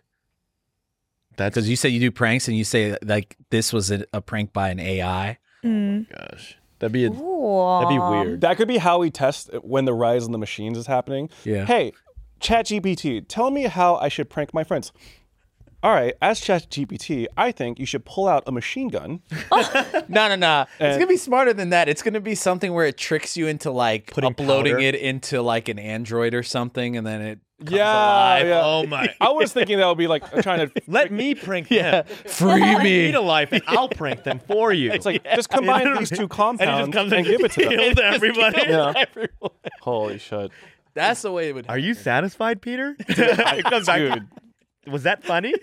That's because you say you do pranks and you say like this was a, a prank by an A I. Mm. gosh, that'd be a, Ooh. that'd be weird. that could be how we test when the rise in the machines is happening. Yeah. Hey, ChatGPT, tell me how I should prank my friends. All right, as ChatGPT, I think you should pull out a machine gun. No, no, no. It's And- gonna be smarter than that. It's gonna be something where it tricks you into like Putting uploading powder? it into like an Android or something, and then it comes Yeah, alive. yeah. Oh my! I was thinking that would be like trying to. Let me prank Yeah, them. free Bring me. me to life, and I'll prank them for you. It's like just combine these two compounds and, and give it to them. kills everybody. Yeah. Holy shit. That's the way it would. Are you satisfied, Peter? Because I- Dude. was that funny?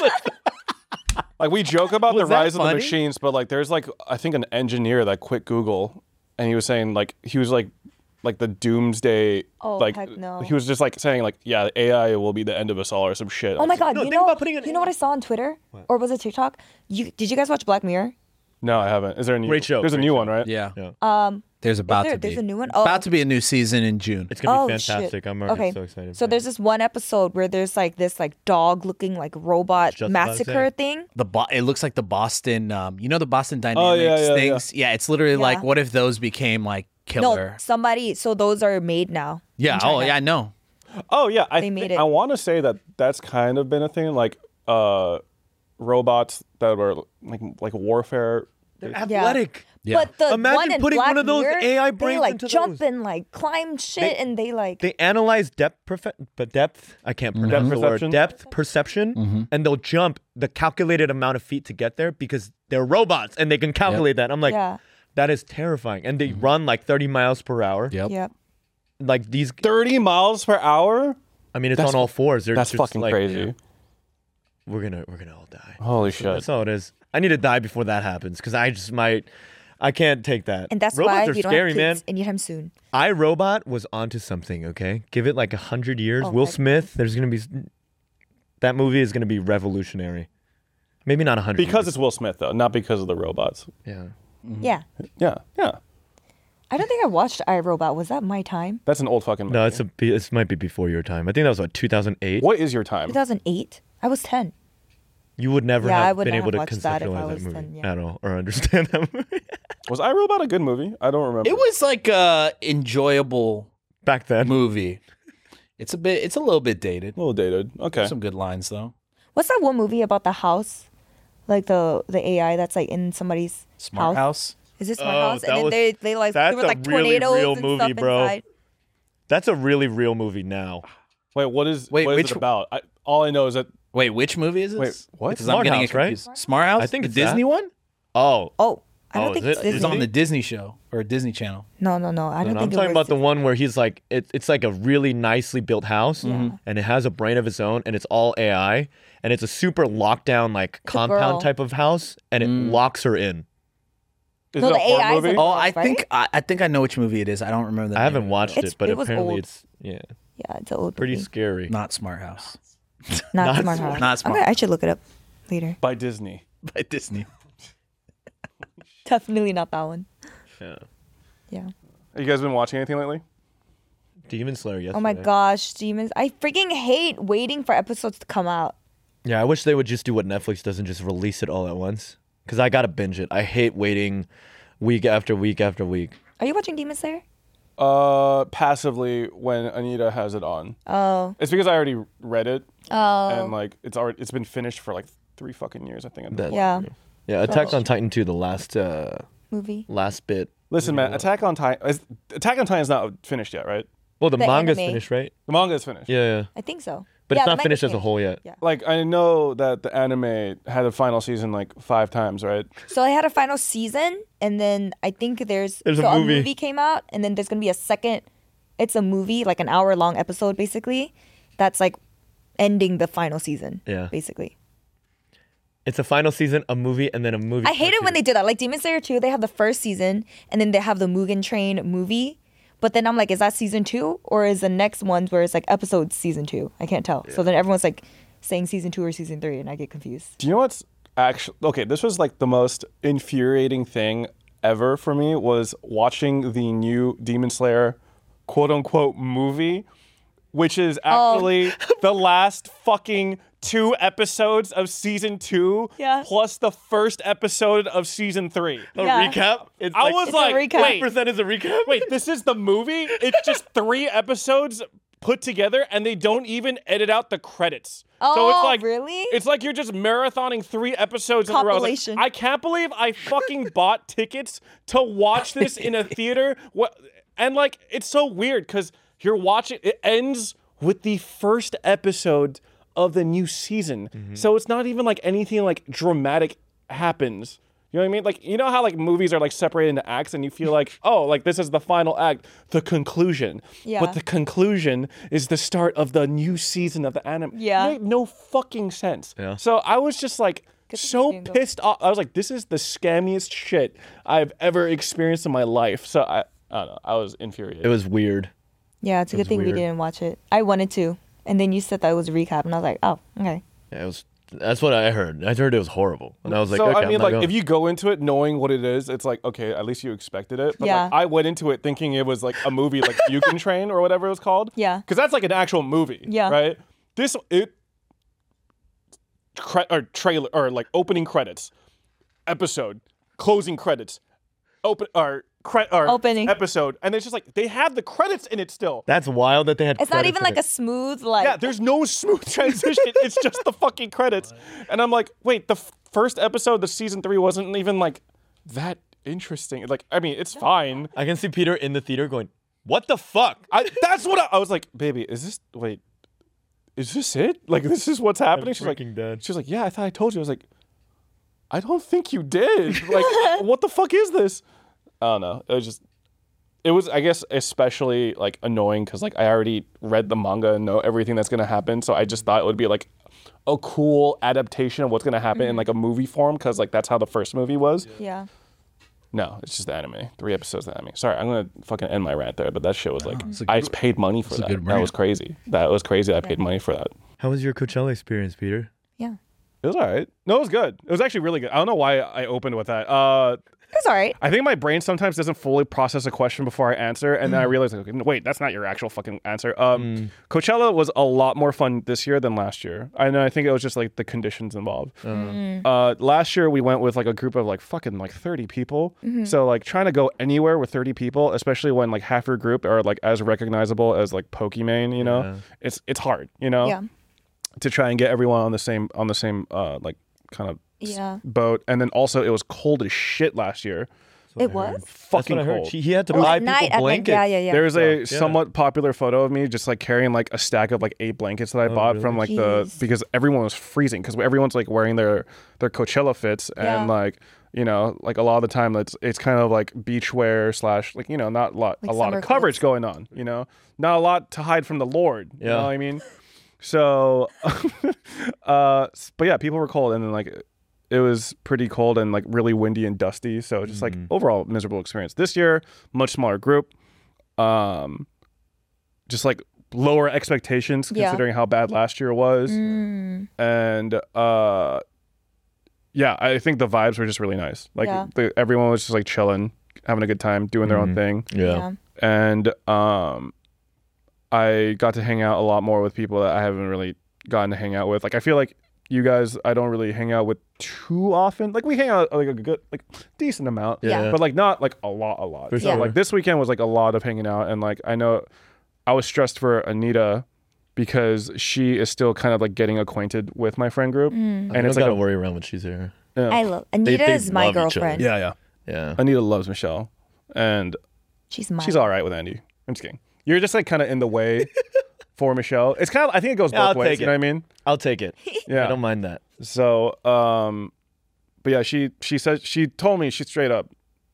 Like we joke about the Was that rise of the funny? machines, but like there's like I think an engineer that quit Google, and he was saying like he was like like the doomsday. Oh, like heck no. he was just like saying like yeah A I will be the end of us all or some shit. Oh my god! No, you think know, about putting an you know what I saw on Twitter, or was it TikTok? You did you guys watch Black Mirror? No, I haven't. Is there a new? Great show, There's a great new show. one, right? Yeah. Yeah. Um, There's about there- to be. there's a new one? About Oh. to be a new season in June. It's gonna be oh shit! fantastic. I'm already okay. so excited. So for there's it. this one episode where there's like this like dog-looking like robot Just about to massacre say. thing. The bo- it looks like the Boston, um, you know, the Boston Dynamics Oh, yeah, yeah, things. Yeah. it's literally like, Yeah. what if those became like No, killer? somebody. So those are made now. yeah. in Oh, China. yeah. I know. Oh yeah, I They made think- it. I want to say that that's kind of been a thing, like uh, robots that were like like warfare. They're athletic. Yeah. But the Imagine one in putting Black one of those Mirror, A I they brains like into jump those. and like climb shit, They- and they like. They analyze depth, perfe- but depth. I can't pronounce Depth the perception? word. Depth perception, and they'll jump the calculated amount of feet to get there because they're robots and they can calculate that. I'm like, Yeah. that is terrifying. And they run like thirty miles per hour. Yep. Yep. Like these. thirty miles per hour. I mean, it's That's on all fours. They're That's just fucking like, crazy. We're gonna, we're gonna all die. Holy shit. That's all it is. I need to die before that happens because I just might. I can't take that. And that's Robots why are we don't scary, have man. kids anytime soon. iRobot was onto something. Okay, give it like a hundred years. Oh, Will heck. Smith. There's gonna be that movie is gonna be revolutionary. Maybe not a hundred. Because years. it's Will Smith though, not because of the robots. yeah. Yeah. Yeah, yeah. I don't think I watched iRobot. Was that my time? That's an old fucking movie. No, it's a. This might be before your time. I think that was what two thousand eight. What is your time? two thousand eight. I was ten. You would never Yeah, I have would been not able to have watched that if I conceptualize that, was movie ten, yeah. at all or understand that movie Was iRobot a good movie? I don't remember. It was like a enjoyable back then. movie. It's a bit. It's a little bit dated. A little dated. Okay. Some good lines though. What's that one movie about the house? Like the the A I that's like in somebody's Smart house. House. Is it Smart Oh, House? that And then was- they they like that's there were a like really tornadoes real and movie, stuff bro. inside. That's a really real movie now. Wait, what is Wait, what is which- it about? I, all I know is that Wait, which movie is this? Wait, what? Because I'm Smart getting House, it right? confused. Smart House. I think the it's Disney that. one. Oh, Oh, I don't Oh, think is it's it? Disney. It's on the Disney show or Disney Channel. No, no, no. I don't no, think I'm it talking was about the Disney. one where he's like, it, it's like a really nicely built house, and it has a brain of its own, and it's all A I, and it's a super lockdown like a compound girl. type of house, and it locks her in. is No, it a the horror A I is movie? a- Oh, I right? think I, I think I know which movie it is. I don't remember the I name haven't of it, watched though. It's- it, but it was apparently old. it's yeah, Yeah, it's an old pretty movie. scary. Not Smart House Not, not Smart Smart- House. not Smart. Okay, I should look it up later. By Disney. by Disney. Definitely not that one. Yeah. Yeah. Have you guys been watching anything lately? Demon Slayer. Yesterday. Oh my gosh, demons! I freaking hate waiting for episodes to come out. Yeah, I wish they would just do what Netflix does and just release it all at once. Cause I gotta binge it. I hate waiting week after week after week. Are you watching Demon Slayer? Uh, passively when Anita has it on. Oh, It's because I already read it oh, and like it's already it's been finished for like three fucking years. I think. at this That- point. yeah. Yeah, Attack on Titan two, the last uh Movie. last bit. Listen, man, Attack on Titan. is- Attack on Titan is not finished yet, right? Well, the, The manga's anime. finished, right? The manga is finished. Yeah, yeah. I think so. But Yeah, it's the not manga's finished as a whole yet. Yeah. Like I know that the anime had a final season like five times, right? So I had a final season, and then I think there's There's a so movie. came out, and then there's gonna be a second. It's a movie, like an hour long episode, basically. That's like ending the final season. Yeah. Basically. It's a final season, a movie, and then a movie. I hate it when they do that. Like Demon Slayer two, they have the first season, and then they have the Mugen Train movie. But then I'm like, is that season two, or is the next ones where it's like episode season two? I can't tell. So then everyone's like saying season two or season three, and I get confused. Do you know what's actually okay? This was like the most infuriating thing ever for me was watching the new Demon Slayer quote unquote movie, which is actually the last fucking two episodes of season two Yeah. plus the first episode of season three. A Yeah. recap. It's I like, was It's a like, recap. wait, percent is a recap. wait, this is the movie? It's just three episodes put together and they don't even edit out the credits. so it's Oh, like really? It's like you're just marathoning three episodes in a row. I was like, Compilation. I can't believe I fucking bought tickets to watch this in a theater. What and like it's so weird cuz you're watching it ends with the first episode of the new season. So it's not even like anything like dramatic happens. You know what I mean? Like, you know how like movies are like separated into acts and you feel like, oh, like this is the final act, the conclusion. Yeah. But the conclusion is the start of the new season of the anime. Yeah. It made no fucking sense. Yeah. So I was just like Good thing so you didn't go. pissed off. I was like, this is the scammiest shit I've ever experienced in my life. So I, I don't know. I was infuriated. It was weird. Yeah, it's a good was thing weird. we didn't watch it. I wanted to, and then you said that it was a recap, and I was like, oh, okay. Yeah, it was. That's what I heard. I heard it was horrible, and I was like, so okay, I I'm mean, not like, going. if you go into it knowing what it is, it's like, okay, at least you expected it. But Yeah. like, I went into it thinking it was like a movie, like Mugen Train or whatever it was called. Yeah. Because that's like an actual movie. Yeah. Right. This it. Cre- or trailer or like opening credits, episode, closing credits, open or cre- or Opening. episode, and it's just like they have the credits in it still. That's wild that they had. It's not credits even in like it. a smooth like. Yeah, there's no smooth transition. It's just the fucking credits. And I'm like, wait, the f- first episode of the season three wasn't even like that interesting. Like, I mean, it's fine. I can see Peter in the theater going, "What the fuck?" I, that's what I, I was like, baby, is this, wait, is this it? Like, this is what's happening? She's like, freaking dead. she's like, yeah, I thought I told you. I was like, I don't think you did. Like, what the fuck is this? I don't know. It was just, it was, I guess, especially like annoying because like I already read the manga and know everything that's gonna happen. So I just thought it would be like a cool adaptation of what's gonna happen in like a movie form because like that's how the first movie was. Yeah. No, it's just the anime. Three episodes of the anime. Sorry, I'm gonna fucking end my rant there, but that shit was like, it's a I good- paid money for it's a that. good That was rant. crazy. That was crazy. I paid money for that. How was your Coachella experience, Peter? Yeah. It was all right. No, it was good. It was actually really good. I don't know why I opened with that. Uh, It's all right. I think my brain sometimes doesn't fully process a question before I answer, and then I realize, like, okay, wait, that's not your actual fucking answer. Um, Coachella was a lot more fun this year than last year. I know. I think it was just like the conditions involved. Uh, last year we went with like a group of like fucking like thirty people. So like trying to go anywhere with thirty people, especially when like half your group are like as recognizable as like Pokimane, you know, Yeah. it's it's hard, you know, Yeah. to try and get everyone on the same on the same uh like kind of Yeah. boat. And then also it was cold as shit last year. It was. That's Fucking what I heard. cold. He, he had to Oh, buy at night, people at night. blankets. Yeah, yeah, yeah. There's a Yeah. somewhat popular photo of me just like carrying like a stack of like eight blankets that I bought really? from like the Jeez. because everyone was freezing because everyone's like wearing their their Coachella fits and Yeah. like you know like a lot of the time it's it's kind of like beach wear slash like you know not a lot Like a lot summer of coverage clothes. going on, you know, not a lot to hide from the Lord, you Yeah. know what I mean? So uh but yeah, people were cold and then like it was pretty cold and like really windy and dusty, so just like overall miserable experience. This year, much smaller group, um, just like lower expectations Yeah. considering how bad last year was, Mm. and uh, yeah, I think the vibes were just really nice. Like Yeah. the, everyone was just like chilling, having a good time, doing their own thing, Yeah. and um, I got to hang out a lot more with people that I haven't really gotten to hang out with. Like I feel like you guys, I don't really hang out with too often. Like we hang out like a good, like decent amount, Yeah. but like not like a lot, a lot. For So sure. like this weekend was like a lot of hanging out, and like I know I was stressed for Anita because she is still kind of like getting acquainted with my friend group, And and I it's don't like gotta a, worry around when she's here. yeah. I love Anita they is my love each other. girlfriend. yeah, yeah. Yeah. Anita loves Michelle, and She's my. she's all right with Andy. I'm just kidding. You're just like kind of in the way for Michelle. It's kind of I think it goes Yeah, both I'll ways. take You it. know what I mean? I'll take it. Yeah. I don't mind that. So, um, but yeah, she she said she told me she straight up,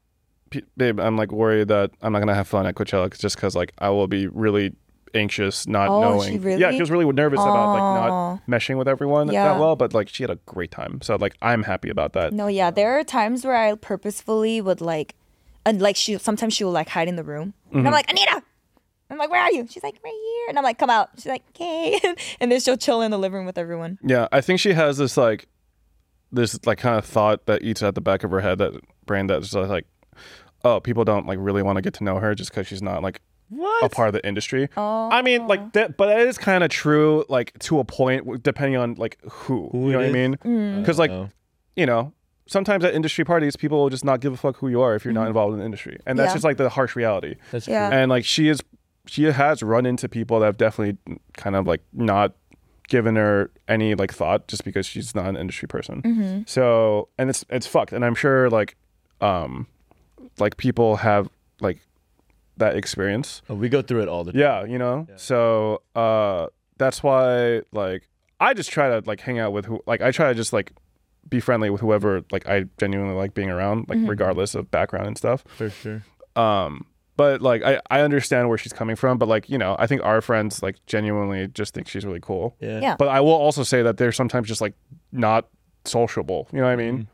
"P- babe, I'm like worried that I'm not gonna have fun at Coachella 'cause- just because like I will be really anxious, not Oh, knowing. she really? Yeah, she was really nervous about like Aw. not meshing with everyone Yeah. that well, but like she had a great time. So like I'm happy about that. No, yeah, there are times where I purposefully would like, and like she sometimes she will like hide in the room, and Mm-hmm. I'm like, Anita. I'm like, where are you? She's like, right here, and I'm like, come out. She's like, okay, and then she'll chill in the living room with everyone. Yeah, I think she has this like this like kind of thought that eats at the back of her head, that brain that's like, oh, people don't like really want to get to know her just because she's not like What? a part of the industry. Oh. I mean, like that, but it is kind of true, like to a point, w- depending on like who. Who you know it what I is? mean? Mm. Because like know. you know, sometimes at industry parties, people will just not give a fuck who you are if you're not involved in the industry, and that's Yeah. just like the harsh reality. That's Yeah. true. And like she is, she has run into people that have definitely kind of like not given her any like thought just because she's not an industry person. Mm-hmm. So and it's it's fucked, and I'm sure like, um, like people have like that experience. Oh, we go through it all the time. Yeah, you know. So uh, that's why like I just try to like hang out with who like I try to just like be friendly with whoever like I genuinely like being around, like regardless of background and stuff. For sure. Um, but like I I understand where she's coming from, but like you know I think our friends like genuinely just think she's really cool. Yeah. Yeah. But I will also say that they're sometimes just like not sociable. You know what I mean?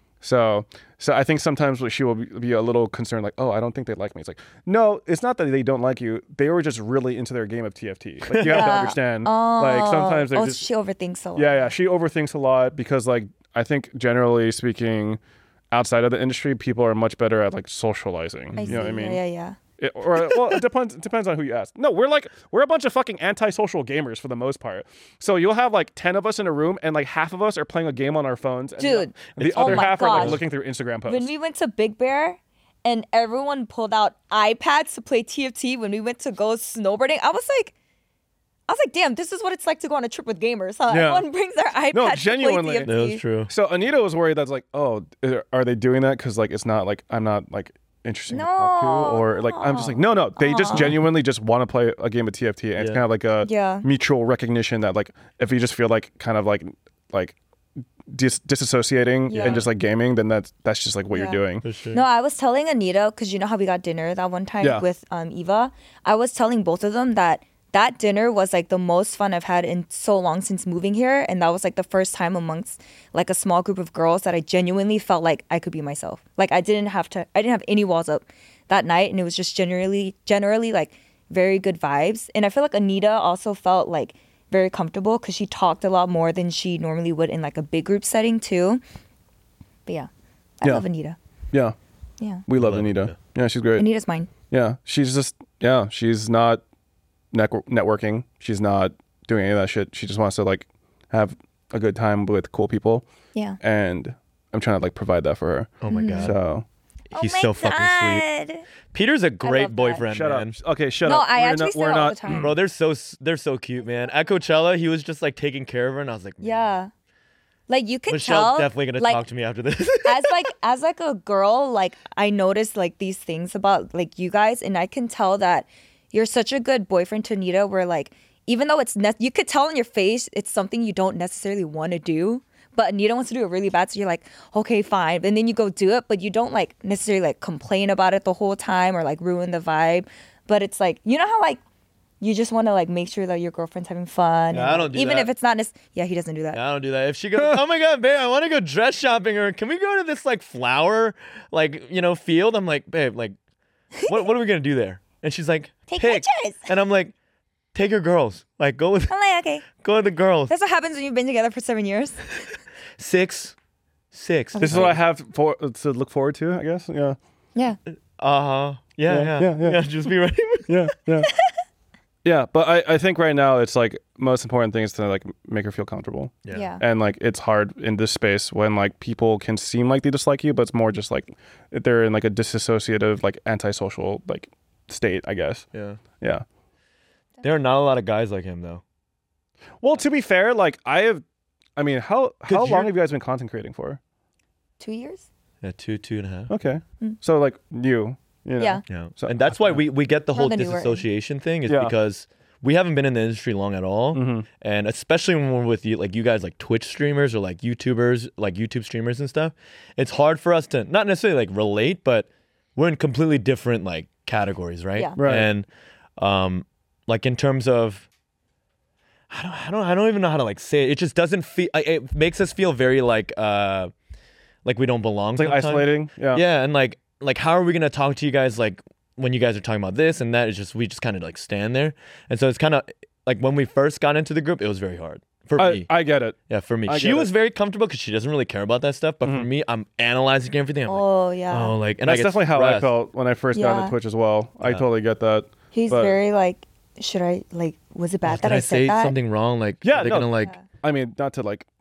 So, so I think sometimes she will be, be a little concerned, like, "Oh, I don't think they like me." It's like, no, it's not that they don't like you. They were just really into their game of T F T. Like, you have to Yeah. understand. Oh, Like, sometimes they're oh, just, she overthinks a lot. yeah, yeah. She overthinks a lot because, like, I think generally speaking, outside of the industry, people are much better at like socializing. I you see. know what I mean? Yeah, yeah, yeah. It, or well, it depends. It depends on who you ask. No, we're like we're a bunch of fucking antisocial gamers for the most part. So you'll have like ten of us in a room, and like half of us are playing a game on our phones. And Dude, the, the oh other my half are like gosh. looking through Instagram posts. When we went to Big Bear and everyone pulled out iPads to play T F T when we went to go snowboarding, I was like, I was like, damn, this is what it's like to go on a trip with gamers. Huh? Yeah. Everyone brings their iPad No, to genuinely. play T F T. That was true. So Anita was worried that's like, oh, are they doing that because like it's not like I'm not like interesting to talk to, No, or like I'm just like no, no. They just genuinely just want to play a game of T F T, and it's Yeah. kind of like a Yeah. mutual recognition that like if you just feel like kind of like like dis- disassociating Yeah. and just like gaming, then that's that's just like what Yeah. you're doing. For sure. No, I was telling Anita, because you know how we got dinner that one time Yeah. with um, Eva. I was telling both of them that that dinner was like the most fun I've had in so long since moving here, and that was like the first time amongst like a small group of girls that I genuinely felt like I could be myself. Like I didn't have to, I didn't have any walls up that night, and it was just generally, generally like very good vibes. And I feel like Anita also felt like very comfortable because she talked a lot more than she normally would in like a big group setting too. But yeah, I Yeah. love Anita. Yeah. Yeah. We love Love Anita. Anita. Yeah, she's great. Anita's mine. Yeah, she's just yeah, she's not network- networking. She's not doing any of that shit. She just wants to like have a good time with cool people, Yeah. and I'm trying to like provide that for her. Oh my god. So He's oh my so fucking sweet. God. Peter's a love great that. boyfriend, shut man. up. Okay, shut No, up. I We're actually not, say we're that all not, the time. Bro, they're so they're so cute, man. At Coachella, he was just like taking care of her, and I was like, Yeah. Like you could Michelle's tell. definitely gonna like, talk to me after this. as like as like a girl, like I noticed like these things about like you guys, and I can tell that you're such a good boyfriend to Anita. Where like even though it's ne- you could tell in your face it's something you don't necessarily want to do, but Anita wants to do it really bad, so you're like, okay, fine, and then you go do it, but you don't like necessarily like complain about it the whole time or like ruin the vibe. But it's like you know how like you just want to like make sure that your girlfriend's having fun. Yeah, and, I like, don't do even that. if it's not. Nec- yeah, he doesn't do that. I don't do that. If she goes, oh my god, babe, I want to go dress shopping, or can we go to this like flower, like you know, field? I'm like, babe, like, what what are we gonna do there? And she's like, Take pick. pictures. And I'm like, take your girls, like go with I'm like, okay. go with the girls. That's what happens when you've been together for seven years. Six, six. This is what I have for to look forward to, I guess. Yeah, Yeah. Uh huh. Yeah, Yeah, yeah, yeah, yeah, yeah. Just be ready. yeah, yeah. Yeah, but I, I think right now it's like most important thing is to like make her feel comfortable. Yeah. And like it's hard in this space when like people can seem like they dislike you, but it's more just like they're in like a disassociative, like antisocial like state, I guess. Yeah. Yeah. There are not a lot of guys like him though. Well, to be fair, like I have, I mean, how how Could long you- have you guys been content creating for? Two years? Yeah, two, two and a half. Okay. Mm. So like you, you know. Yeah. Yeah. So- and that's why we, we get the More whole than you were in. disassociation thing is Yeah. because we haven't been in the industry long at all. Mhm. And especially when we're with you, like you guys, like Twitch streamers or like YouTubers, like YouTube streamers and stuff, it's hard for us to not necessarily like relate, but we're in completely different like categories, right? Yeah. Right. And um, like in terms of, I don't, I don't, I don't even know how to like say it. It just doesn't feel. It makes us feel very like, uh, like we don't belong. It's like sometimes. isolating. Yeah. Yeah, and like like how are we gonna talk to you guys like when you guys are talking about this and that? It's just we just kind of like stand there, and so it's kind of like when we first got into the group, it was very hard for I, me. I get it. yeah, for me, I she get was it. very comfortable because she doesn't really care about that stuff. But for Mhm. me, I'm analyzing everything. I'm like, Oh, yeah. oh, like and That's I get definitely how I stressed. felt when I first got Yeah. into Twitch as well. I Yeah. totally get that. He's but- very like, should I, like, was it bad Oh, that did I, I said say that? something wrong? Like, Yeah, are they no. gonna like? Yeah. I mean, not to like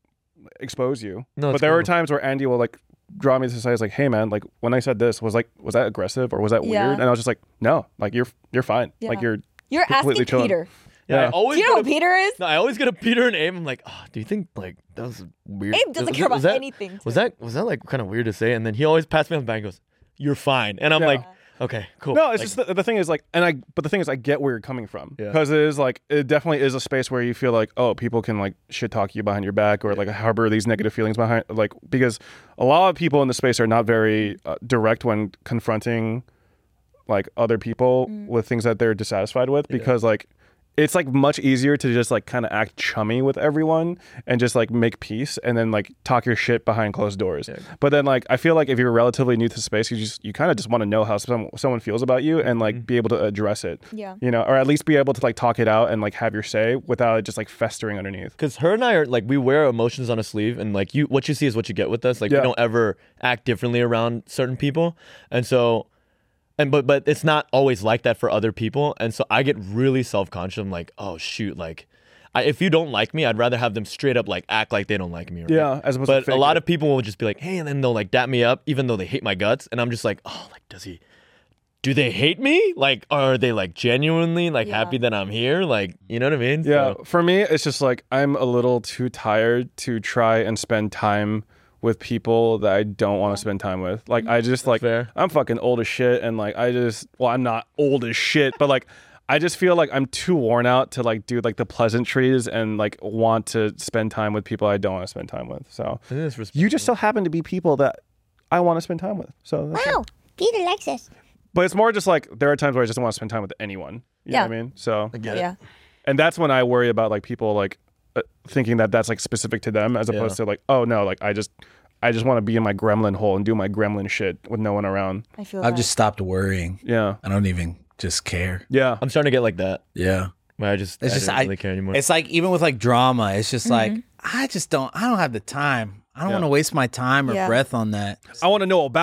expose you, No, but it's there were cool. times where Andy will like draw me to the side. Like, hey man, like when I said this, was like, was that aggressive or was that Yeah. weird? And I was just like, no, like you're you're fine. Yeah. Like you're You're completely asking chilling. Peter. Yeah, I Yeah. always Do you know get who a- Peter is? No, I always get a Peter and Abe. I'm like, oh, do you think like that was weird? Abe doesn't Was care that- was about that- anything. Was too. that was that like kind of weird to say? And then he always passed me on the back and goes, "You're fine," and I'm Yeah. like, "Okay, cool." no. It's Like, just the, the thing is like, and I but the thing is I get where you're coming from Yeah. because it is like it definitely is a space where you feel like oh people can like shit talk you behind your back or like harbor these negative feelings behind like because a lot of people in the space are not very uh, direct when confronting like other people with things that they're dissatisfied with because like it's like much easier to just like kind of act chummy with everyone and just like make peace and then like talk your shit behind closed doors. Yeah. But then like I feel like if you're relatively new to the space, you just you kind of just want to know how some, someone feels about you and like be able to address it. Yeah. You know, or at least be able to like talk it out and like have your say without it just like festering underneath. Because her and I are like we wear emotions on a sleeve, and like you, what you see is what you get with us. Like Yeah. we don't ever act differently around certain people, and so, and but but it's not always like that for other people, and so I get really self conscious. I'm like, oh shoot, like, I, if you don't like me, I'd rather have them straight up like act like they don't like me. Right? Yeah, as opposed But to a fake lot it. of people will just be like, hey, and then they'll like dap me up, even though they hate my guts, and I'm just like, oh, like does he? Do they hate me? Like, are they like genuinely like Yeah. happy that I'm here? Like, you know what I mean? Yeah, So- for me, it's just like I'm a little too tired to try and spend time with people that I don't want to spend time with. Like, I just like fair. I'm fucking old as shit, and like I just well, I'm not old as shit, but like I just feel like I'm too worn out to like do like the pleasantries and like want to spend time with people I don't want to spend time with. So I think that's you just so happen to be people that I want to spend time with. So that's it. Wow, Peter likes us. But it's more just like there are times where I just don't want to spend time with anyone. You Yeah. know what I mean? So get it. Yeah. and that's when I worry about like people like uh, thinking that that's like specific to them as opposed Yeah. to like oh no like I just I just want to be in my gremlin hole and do my gremlin shit with no one around. I feel I've that. just stopped worrying. Yeah, I don't even just care. yeah, I'm starting to get like that. Yeah. Where I just, It's I just don't I really care anymore. It's like even with like drama, it's just Mm-hmm. like I just don't I don't have the time. I don't Yeah. want to waste my time or Yeah. breath on that. I want to know about it.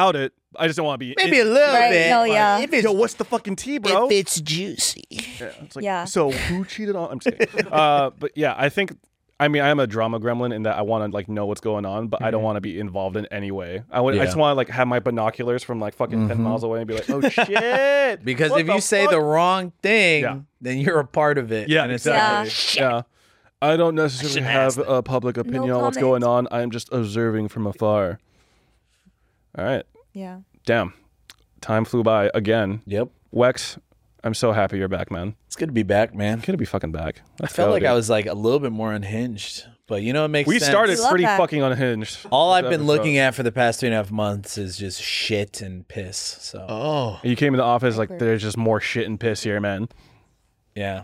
I just don't want to be Maybe a in- little Right, bit. no, yeah. If it's, Yo, what's the fucking tea, bro? if it's juicy. Yeah, it's like, Yeah. So who cheated on? I'm just kidding. uh, but yeah, I think. I mean, I am a drama gremlin in that I want to like know what's going on, but I don't want to be involved in any way. I would. I Yeah. just want to like have my binoculars from like fucking ten miles away and be like, oh shit. Because What if the you say fuck? the wrong thing, Yeah. then you're a part of it. Yeah, And it's exactly. like, Yeah. I don't necessarily have a public opinion on what's comment. going on. I am just observing from afar. All right. Yeah. Damn. Time flew by again. yep. Wex, I'm so happy you're back, man. It's good to be back, man. Good to be fucking back. I Let's felt go, like dude. I was like a little bit more unhinged, but you know it makes We sense. started We love pretty that. fucking unhinged. All I've this been episode. looking at for the past three and a half months is just shit and piss. So Oh. You came in the office like Hyper. there's just more shit and piss here, man. yeah.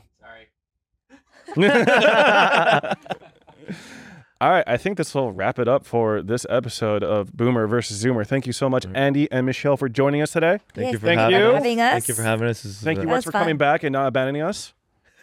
All right, I think this will wrap it up for this episode of Boomer versus Zoomer. Thank you so much, Andy and Michelle, for joining us today. Thank Yes, you for Thank having you. us. having us. Thank you for having us. This is, Thank you, uh, Wex, was for fun. coming back and not abandoning us.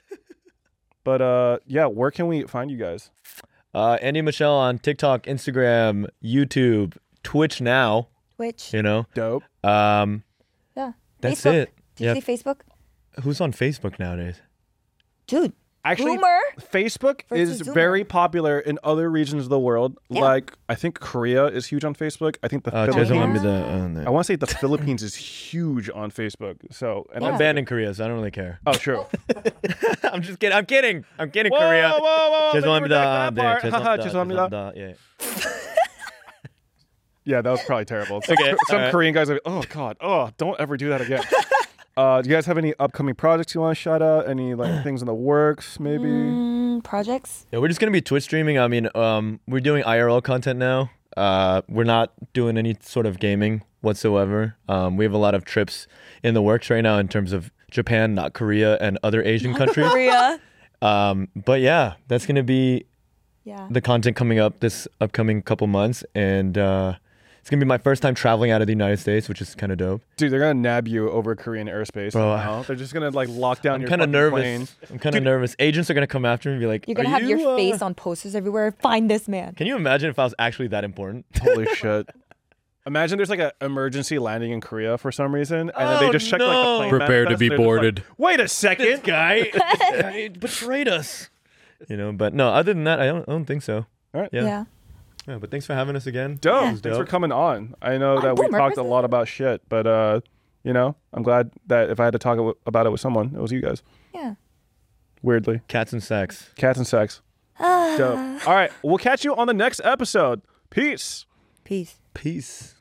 But uh, yeah, where can we find you guys? Uh, Andy Michelle on TikTok, Instagram, YouTube, Twitch now. Which? You know. Dope. Um, Yeah. that's Facebook. it. Did Yeah. you say Facebook? Who's on Facebook nowadays? Dude. Actually, Boomer. Facebook versus is Zoomer. very popular in other regions of the world. Yeah. Like, I think Korea is huge on Facebook. I think the Uh, Philippines. China. China. The, uh, I want to say the Philippines is huge on Facebook. So, and I'm that's- banned in Korea, so I don't really care. Oh, sure. I'm just kidding. I'm kidding. I'm kidding, Whoa, Korea. whoa, whoa, whoa. 죄송합니다. That 네, part. Haha, 죄송합니다. 죄송합니다. 죄송합니다. Yeah. Yeah, that was probably terrible. Okay, Some all right. Korean guys are like, oh, God. Oh, don't ever do that again. uh, do you guys have any upcoming projects you want to shout out? Any like things in the works, maybe? Mm, projects? Yeah, we're just gonna be Twitch streaming. I mean, um, we're doing I R L content now. Uh, we're not doing any sort of gaming whatsoever. Um, we have a lot of trips in the works right now in terms of Japan, not Korea, and other Asian countries. Korea. Um, but yeah, that's gonna be Yeah. the content coming up this upcoming couple months, and uh, it's gonna be my first time traveling out of the United States, which is kind of dope. Dude, they're going to nab you over Korean airspace. Bro, now. They're just going to like lock down I'm your kind of fucking nervous. plane. I'm kind of nervous. Agents are gonna come after me and be like, You're gonna "Are have you, your uh, face on posters everywhere. Find this man. Can you imagine if I was actually that important? Holy shit. Imagine there's like an emergency landing in Korea for some reason, and then they Oh, just check like no. the plane. Prepare to manifest, be they're just like, boarded. Wait a second. guy, guy betrayed us. You know, but no. Other than that, I don't. I don't think so. All right. Yeah. Yeah. Yeah, but thanks for having us again. Dope. Yeah. Thanks Dope. for coming on. I know I'm that we Boomer talked a versus- lot about shit, but uh, you know, I'm glad that if I had to talk w- about it with someone, it was you guys. Yeah. Weirdly, Cats and sex. cats and sex. Dope. All right, we'll catch you on the next episode. Peace. Peace. Peace.